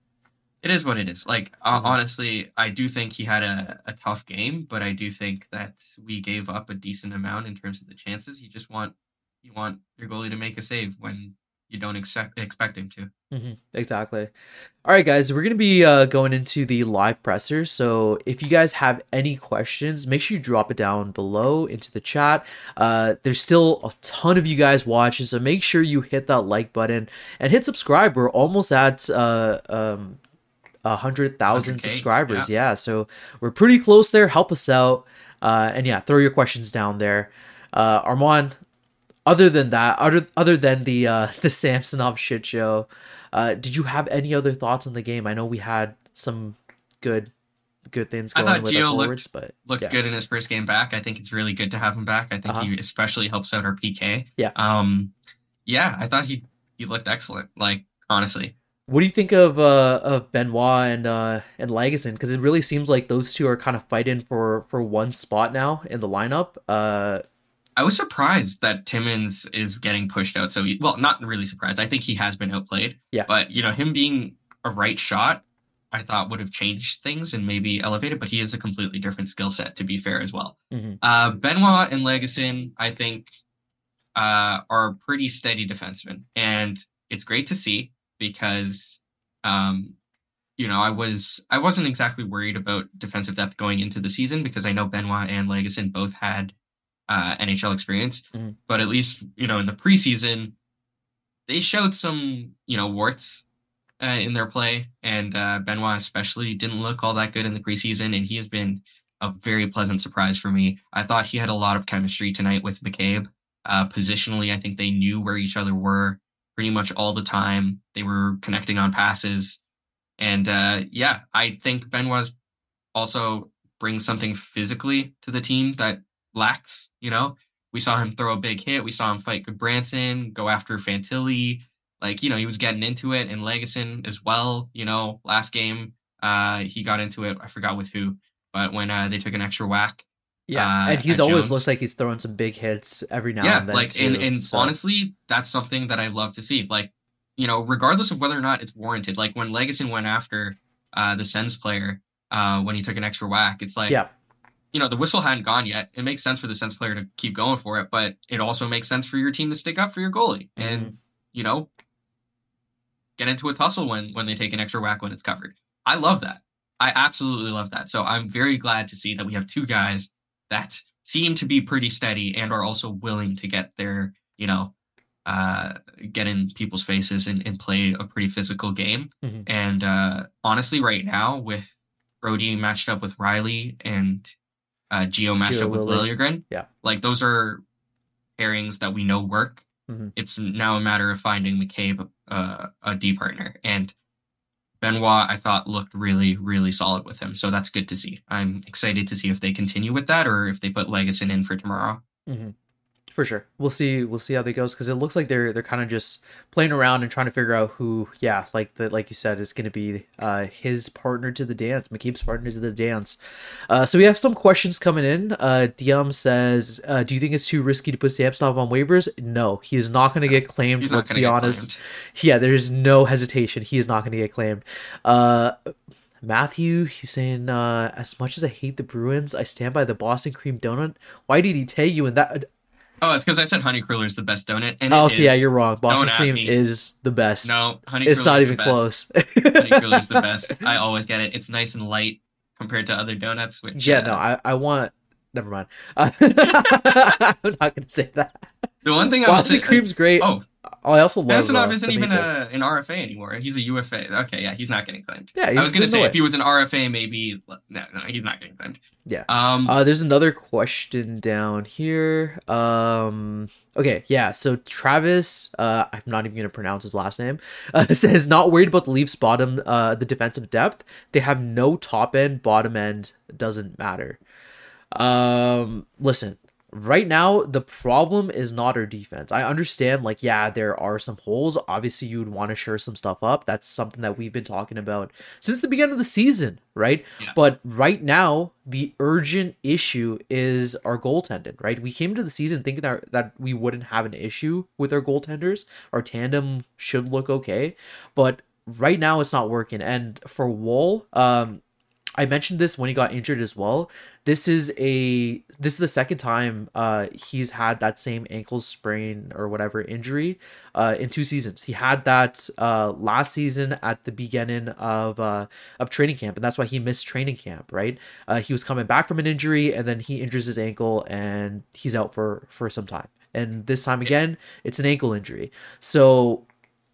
E: it is what it is. Like uh,
D: Mhm.
E: honestly, I do think he had a, a tough game, but I do think that we gave up a decent amount in terms of the chances. You just want you want your goalie to make a save when you don't expect expect him to.
D: hmm Exactly. All right, guys, we're going to be uh, going into the live presser. So if you guys have any questions, make sure you drop it down below into the chat. Uh, there's still a ton of you guys watching, so make sure you hit that like button and hit subscribe. We're almost at uh, um, one hundred thousand
E: one hundred K,
D: subscribers. Yeah. so we're pretty close there. Help us out. Uh, and yeah, throw your questions down there. Uh, Armand, other than that, other other than the uh, the Samsonov shit show, uh, did you have any other thoughts on the game? I know we had some good good things
E: I
D: going
E: thought
D: with
E: Gio
D: our
E: looked-
D: forwards, but
E: Looked
D: yeah.
E: good in his first game back. I think it's really good to have him back. I think
D: Uh-huh.
E: he especially helps out our P K.
D: Yeah.
E: Um, yeah, I thought he he looked excellent. Like, honestly,
D: What do you think of uh, of Benoit and uh, and Lagesson? Because it really seems like those two are kind of fighting for for one spot now in the lineup. Uh,
E: I was surprised that Timmins is getting pushed out. So, he, well, not really surprised. I think he has been outplayed.
D: Yeah.
E: But you know, him being a right shot, I thought would have changed things and maybe elevated. But he is a completely different skill set, to be fair as well.
D: mhm.
E: Uh, Benoit and Lagesson, I think, uh, are pretty steady defensemen, and it's great to see because, um, you know, I was I wasn't exactly worried about defensive depth going into the season because I know Benoit and Lagesson both had uh, N H L experience,
D: Mhm.
E: but at least you know in the preseason they showed some you know warts uh, in their play, and uh, Benoit especially didn't look all that good in the preseason, and he has been a very pleasant surprise for me. I thought he had a lot of chemistry tonight with McCabe. Uh, positionally, I think they knew where each other were pretty much all the time. They were connecting on passes. And uh, yeah, I think Benoit also brings something physically to the team that lacks, you know? We saw him throw a big hit. We saw him fight Goodbranson, go after Fantilli. Like, you know, he was getting into it, and Legason as well, you know, last game, uh, he got into it. I forgot with who, but when uh, they took an extra whack.
D: Yeah,
E: uh,
D: and he's
E: at
D: always
E: Jones.
D: looks like he's throwing some big hits every now
E: Yeah,
D: and then.
E: like,
D: too,
E: and, and
D: so.
E: honestly, that's something that I love to see. Like, you know, regardless of whether or not it's warranted, like when Legason went after uh, the Sens player uh, when he took an extra whack, it's like,
D: yeah.
E: you know, the whistle hadn't gone yet. It makes sense for the Sens player to keep going for it, but it also makes sense for your team to stick up for your goalie
D: Mm-hmm.
E: and, you know, get into a tussle when, when they take an extra whack when it's covered. I love that. I absolutely love that. So I'm very glad to see that we have two guys that seem to be pretty steady and are also willing to get their, you know, uh, get in people's faces and, and play a pretty physical game.
D: Mm-hmm.
E: And uh, honestly, right now, with Brody matched up with Riley and uh, Gio matched
D: Gio
E: up with
D: Lilly.
E: Liljegren,
D: Yeah.
E: like those are pairings that we know work.
D: Mm-hmm.
E: It's now a matter of finding McCabe uh, a D partner. And Benoit, I thought, looked really, really solid with him. So that's good to see. I'm excited to see if they continue with that or if they put Legason in for tomorrow.
D: Mm-hmm. For sure, we'll see. We'll see how that goes because it looks like they're they're kind of just playing around and trying to figure out who, yeah, like the like you said, is going to be uh, his partner to the dance, McCabe's partner to the dance. Uh, so we have some questions coming in. Uh, Diam says, uh, "Do you think it's too risky to put Samsonov on waivers?" No, he is not going to get claimed.
E: He's not
D: Let's
E: gonna
D: be
E: get
D: honest.
E: claimed.
D: Yeah, there's no hesitation. He is not going to get claimed. Uh, Matthew, he's saying, uh, as much as I hate the Bruins, I stand by the Boston cream donut. Why did he tag you in that?
E: Oh, it's because I said Honey Cruller is the best donut. And
D: Oh,
E: it
D: okay, yeah,
E: is.
D: you're wrong. Boston
E: Don't at
D: cream
E: me.
D: is the best.
E: No, Honey
D: It's
E: Cruller
D: not
E: is
D: even
E: the best.
D: close.
E: Honey Cruller is the best. I always get it. It's nice and light compared to other donuts. Which
D: Yeah,
E: uh,
D: no, I, I want. Never mind. Uh, I'm not gonna say that.
E: the one thing I would
D: Boston
E: say,
D: cream's great.
E: Oh,
D: I also love.
E: Samsonov
D: uh,
E: isn't
D: the
E: even
D: maple.
E: a, an R F A anymore. He's a U F A. Okay, yeah, he's not getting claimed.
D: Yeah,
E: I
D: he's
E: was gonna
D: in the
E: say
D: way.
E: if he was an R F A, maybe no, no, he's not getting claimed.
D: Yeah.
E: Um,
D: Uh, there's another question down here. Um, okay, yeah. So Travis, uh, I'm not even gonna pronounce his last name. Uh, says not worried about the Leafs bottom, uh, the defensive depth. They have no top end, bottom end doesn't matter. Um, listen. Right now, the problem is not our defense. I understand, like, yeah, there are some holes. Obviously, you would want to shore some stuff up. That's something that we've been talking about since the beginning of the season, right?
E: Yeah.
D: But right now, the urgent issue is our goaltending, right? We came to the season thinking that, that we wouldn't have an issue with our goaltenders. Our tandem should look okay. But right now, it's not working. And for Woll, um, I mentioned this when he got injured as well. This is a this is the second time uh he's had that same ankle sprain or whatever injury uh in two seasons. He had that uh last season at the beginning of uh of training camp, and that's why he missed training camp, right? Uh he was coming back from an injury and then he injures his ankle and he's out for for some time. And this time again, it's an ankle injury. So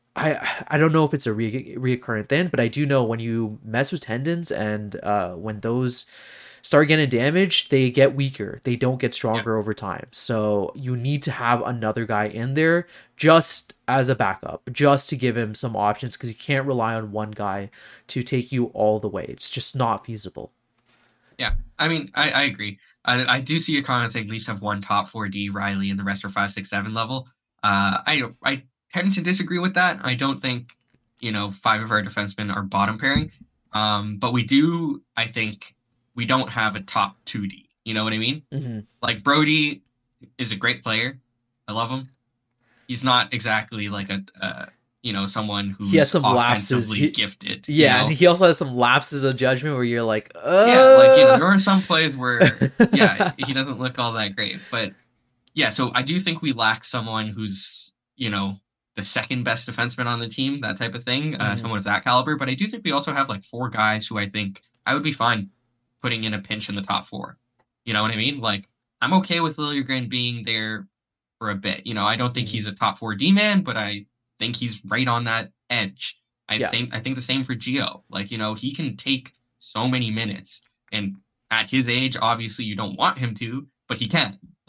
D: I I don't know if it's a re- reoccurring thing, but I do know when you mess with tendons and uh, when those start getting damaged, they get weaker. They don't get stronger over time. So you need to have another guy in there just as a backup, just to give him some options because you can't rely on one guy to take you all the way. It's just not feasible.
E: Yeah, I mean, I, I agree. I, I do see a comment saying Leafs have one top four D, Riley, and the rest are five, six, seven level. Uh, I I tend to disagree with that. I don't think, you know, five of our defensemen are bottom pairing. Um, but we do, I think, we don't have a top two D. You know what I mean?
D: Mm-hmm.
E: Like, Brody is a great player. I love him. He's not exactly like a, uh, you know, someone who's
D: He has some lapses.
E: offensively
D: He-
E: gifted.
D: Yeah,
E: you know?
D: and he also has some lapses of judgment where you're like, uh...
E: Yeah, like, you know, there are some plays where, yeah, he doesn't look all that great. But, yeah, so I do think we lack someone who's, you know, the second best defenseman on the team, that type of thing, uh,
D: Mhm.
E: someone of that caliber. But I do think we also have, like, four guys who I think I would be fine putting in a pinch in the top four. You know what I mean? Like, I'm okay with Liljegren being there for a bit. You know, I don't think
D: Mhm.
E: he's a top four D-man, but I think he's right on that edge. I
D: Yeah.
E: think I think the same for Gio. Like, you know, he can take so many minutes, and at his age, obviously you don't want him to, but he can.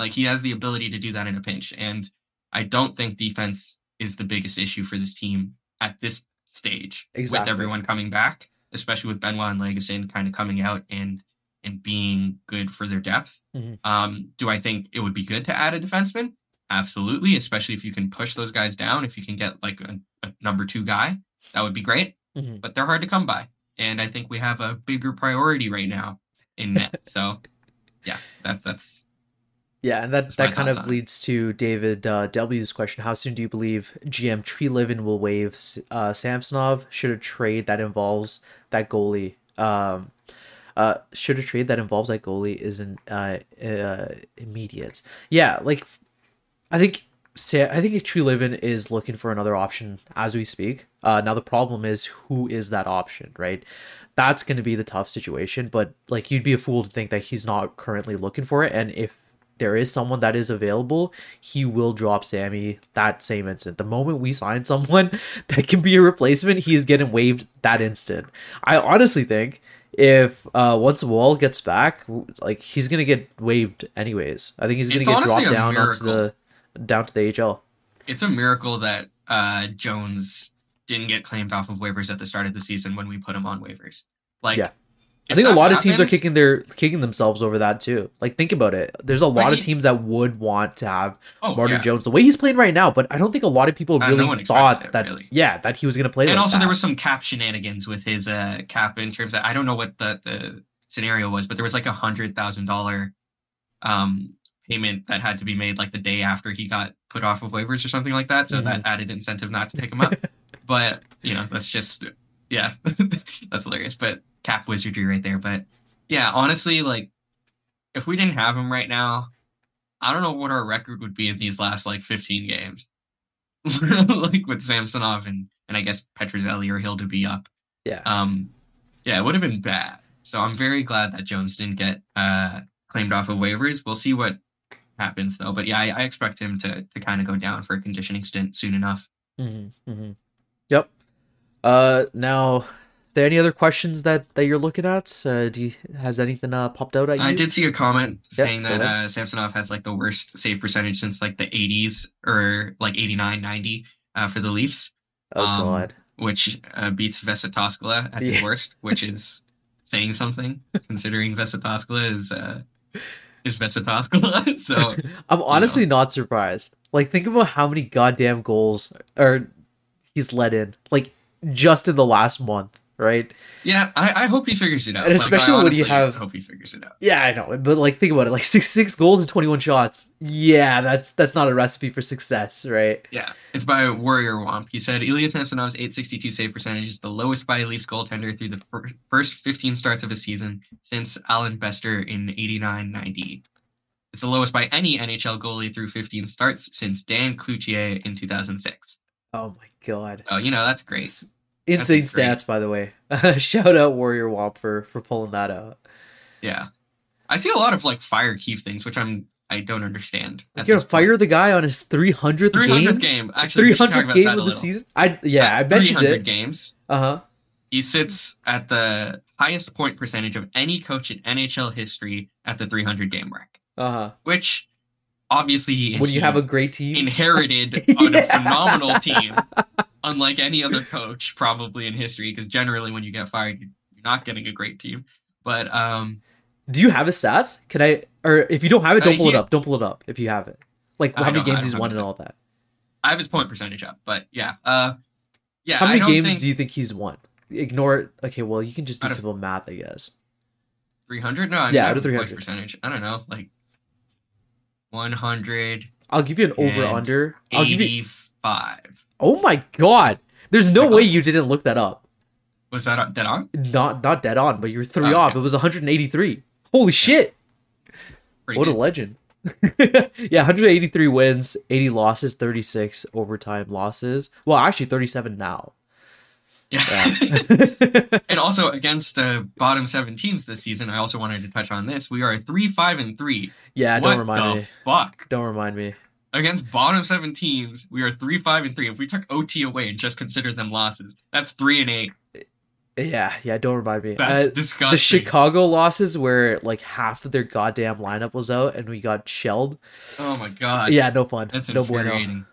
E: Like, he has the ability to do that in a pinch. And I don't think defense is the biggest issue for this team at this stage
D: Exactly.
E: with everyone coming back, especially with Benoit and Legason kind of coming out and and being good for their depth.
D: Mm-hmm.
E: Um, do I think it would be good to add a defenseman? Absolutely, especially if you can push those guys down. If you can get like a, a number two guy, that would be great.
D: Mm-hmm.
E: But they're hard to come by. And I think we have a bigger priority right now in net. So, yeah, that's that's
D: Yeah, and that,
E: That's my
D: that kind
E: thoughts
D: of
E: on it.
D: leads to David uh, W's question. How soon do you believe G M Treliving will waive uh, Samsonov? Should a trade that involves that goalie... Um, uh, should a trade that involves that goalie isn't uh, uh, immediate? Yeah, like, I think... Sa- I think Treliving is looking for another option as we speak. Uh, now, the problem is, who is that option, right? That's going to be the tough situation, but, like, you'd be a fool to think that he's not currently looking for it, and if there is someone that is available, he will drop Sammy that same instant. The moment we sign someone that can be a replacement, he's getting waived that instant. I honestly think if uh, once Wall gets back, like, he's gonna get waived anyways. I think he's gonna
E: It's
D: get
E: honestly
D: dropped
E: a
D: down onto
E: miracle.
D: the down to the A H L.
E: It's a miracle that uh, Jones didn't get claimed off of waivers at the start of the season when we put him on waivers. Like,
D: Yeah. I
E: if
D: think a
E: that
D: lot of teams are
E: happened-
D: kicking their kicking themselves over that too. Like, think about it. There's a lot
E: But
D: of
E: he-
D: teams that would want to have
E: Oh,
D: Martin
E: yeah.
D: Jones the way he's playing right now, but I don't think a lot of people
E: Uh, no
D: really
E: one expected
D: thought
E: it,
D: that
E: really.
D: yeah, that he was going to play
E: And
D: like
E: also,
D: that.
E: there was some cap shenanigans with his uh, cap in terms of, I don't know what the, the scenario was, but there was like a hundred thousand dollar um payment that had to be made like the day after he got put off of waivers or something like that. So
D: Mhm.
E: that added incentive not to pick him up. But you know, that's just yeah, that's hilarious. But cap wizardry right there. But yeah, honestly, like if we didn't have him right now, I don't know what our record would be in these last like fifteen games. Like with Samsonov and and I guess Petrozelli or Hill to be up.
D: yeah.
E: Um, yeah, it would have been bad. So I'm very glad that Jones didn't get uh, claimed off of waivers. We'll see what happens though. But yeah, I, I expect him to to kind of go down for a conditioning stint soon enough.
D: Mm-hmm, mm-hmm. Yep. Uh, now, are there any other questions that, that you're looking at? Uh, do you, has anything uh, popped out at you?
E: I did see a comment
D: Yeah,
E: saying
D: go
E: that
D: ahead.
E: uh, Samsonov has like the worst save percentage since like the eighties or like eighty-nine, ninety uh, for the Leafs.
D: Oh
E: um,
D: God.
E: Which uh, beats Vesatoskala at his
D: Yeah.
E: worst, which is saying something considering Vesatoskala is uh, is Vesatoskala. So
D: I'm honestly not surprised. Like, think about how many goddamn goals or he's let in, like, just in the last month, right?
E: yeah, I, I hope he figures it out.
D: And
E: Like, I
D: especially when you
E: honestly
D: have-
E: hope he figures it out.
D: Yeah, I know, but like, think about it. Like, six six goals and twenty one shots. Yeah, that's that's not a recipe for success, right?
E: Yeah, it's by Warrior Womp. He said Ilya Samsonov's eight sixty-two save percentage is the lowest by a Leafs goaltender through the fir- first fifteen starts of a season since Alan Bester in eighty-nine ninety. It's the lowest by any N H L goalie through fifteen starts since Dan Cloutier in two thousand six.
D: Oh my God.
E: Oh, you know, that's great.
D: It's insane
E: That's great.
D: stats, by the way. Shout out Warrior Womp for for pulling that out.
E: Yeah. I see a lot of like fire Keith things, which I'm I don't understand.
D: You're
E: at
D: gonna
E: this point.
D: fire the guy on his three hundredth
E: three hundredth
D: game.
E: game. Actually, we should talk
D: three hundredth
E: about
D: game
E: that
D: of
E: a
D: the
E: little.
D: season. I yeah, I mentioned
E: three hundred
D: it.
E: games.
D: Uh huh.
E: He sits at the highest point percentage of any coach in N H L history at the three hundred game mark,
D: Uh huh.
E: which obviously he,
D: When you
E: he
D: have a great team,
E: inherited on a
D: Yeah.
E: phenomenal team, unlike any other coach probably in history, because generally when you get fired, you're not getting a great team. But um,
D: do you have his stats? Can I? Or if you don't have it,
E: Uh,
D: don't pull
E: he-
D: it up. Don't pull it up if you have it. Like
E: I
D: how many
E: don't- I
D: games he's
E: don't
D: won
E: have
D: and
E: it.
D: all that.
E: I have his point percentage up. But yeah, uh, yeah.
D: How
E: I
D: many
E: don't
D: games
E: think
D: do you think he's won? Ignore it. Okay, well you can just do
E: Out of-
D: simple math, I guess.
E: three hundred? No, I
D: Yeah,
E: yeah,
D: out of
E: three
D: three
E: hundred
D: hundred.
E: percentage. I don't know, like one hundred
D: I'll give you an over
E: And
D: under. I'll give you.
E: eighty-five.
D: Oh my God! There's no
E: Like,
D: way
E: oh.
D: you didn't look that up.
E: Was that dead on?
D: Not not dead on, but you're three
E: Oh,
D: off.
E: okay.
D: It was one hundred eighty-three. Holy shit!
E: Pretty
D: What a
E: good.
D: legend. Yeah, one hundred eighty-three wins, eighty losses, thirty-six overtime losses. Well, actually thirty-seven now.
E: Yeah.
D: Yeah.
E: And also against uh, bottom seven teams this season, I also wanted to touch on this. We are three, five, and three.
D: Yeah,
E: what
D: don't remind
E: the
D: me.
E: fuck?
D: Don't remind me.
E: Against bottom seven teams, we are three, five, and three. If we took O T away and just considered them losses, that's three and eight.
D: Yeah, yeah, don't remind me.
E: That's
D: Uh,
E: disgusting.
D: the Chicago losses where like half of their goddamn lineup was out and we got shelled.
E: Oh my god.
D: Yeah, no fun.
E: That's
D: No bueno.
E: infuriating.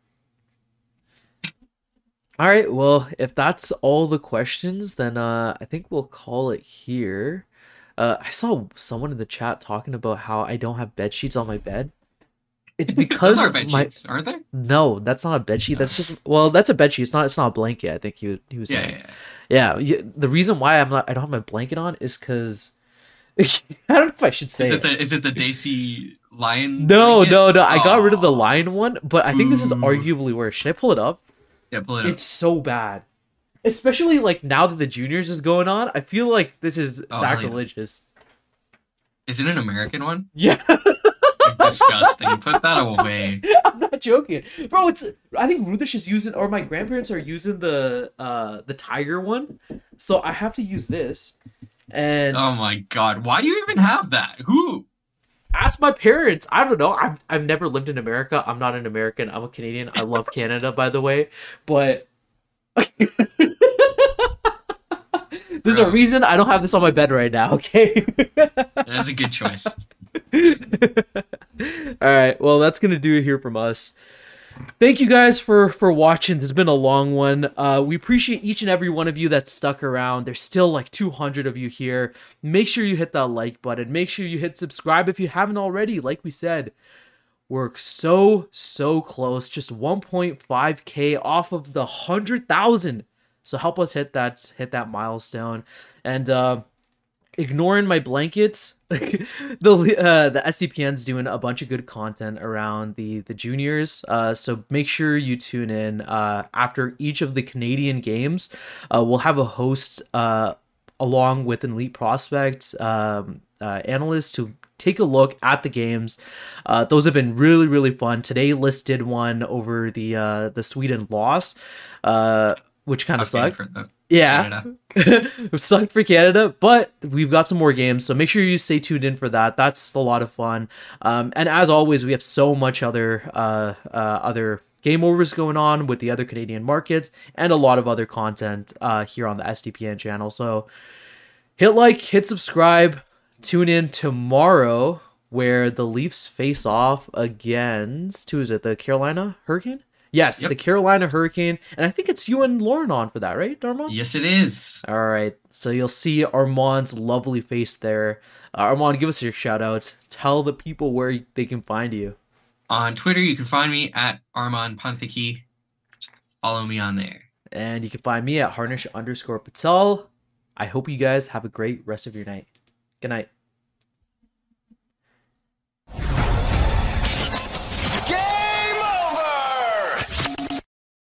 D: All right, well, if that's all the questions, then uh, I think we'll call it here. Uh, I saw someone in the chat talking about how I don't have bed sheets on my bed. It's because
E: Those are bed
D: my
E: sheets, aren't they?
D: no, that's not a bed sheet. That's just well, that's a bed sheet. It's not. It's not a blanket. I think he he was
E: Yeah,
D: saying.
E: yeah, yeah.
D: Yeah, y- the reason why I'm not I don't have my blanket on is because I don't know if I should say
E: Is
D: it.
E: it the is it the Daisy Lion?
D: No,
E: blanket?
D: no, no. I got rid of the
E: Aw.
D: lion one, but I think this is
E: Ooh.
D: arguably worse. Should I pull it up?
E: Yeah, pull it up.
D: It's so bad. Especially like now that the juniors is going on, I feel like this is
E: Oh, hell yeah.
D: sacrilegious.
E: Is it an American one?
D: Yeah.
E: Disgusting. Put that away.
D: I'm not joking. Bro, it's I think Rudish is using or my grandparents are using the uh the tiger one. So I have to use this. And
E: Oh my god. Why do you even have that? Who?
D: ask my parents. I don't know. I've I've never lived in America. I'm not an American. I'm a Canadian. I love Canada, by the way. But there's a
E: Bro.
D: reason I don't have this on my bed right now, okay?
E: That's a good choice.
D: All right. Well, that's going to do it here from us. Thank you guys for for watching. This has been a long one. Uh, we appreciate each and every one of you that stuck around. There's still like two hundred of you here. Make sure you hit that like button. Make sure you hit subscribe if you haven't already. Like we said, we're so, so close. Just one point five K off of the one hundred thousand. So help us hit that hit that milestone. And uh, ignoring my blankets, the uh, the S C P N's doing a bunch of good content around the the juniors. Uh, so make sure you tune in uh, after each of the Canadian games. Uh, we'll have a host uh, along with an elite prospect um, uh, analyst to take a look at the games. Uh, those have been really really fun. Today List did one over the uh, the Sweden loss, uh, which kind of
E: Okay,
D: sucked.
E: for the-
D: Yeah.
E: Canada.
D: It sucked for Canada, but we've got some more games, so make sure you stay tuned in for that. That's a lot of fun. Um, and as always, we have so much other uh, uh, other game overs going on with the other Canadian markets and a lot of other content uh, here on the S D P N channel. So hit like, hit subscribe, tune in tomorrow where the Leafs face off against, who is it, the Carolina Hurricane? Yes,
E: Yep.
D: the Carolina Hurricane, and I think it's you and Lauren on for that, right, Darmon?
E: Yes, it is.
D: All right, so you'll see Armand's lovely face there. Uh, Armand, give us your shout out. Tell the people where they can find you.
E: On Twitter, you can find me at Armand Panthiki. Just follow me on there.
D: And you can find me at Harnish underscore Patel. I hope you guys have a great rest of your night. Good night.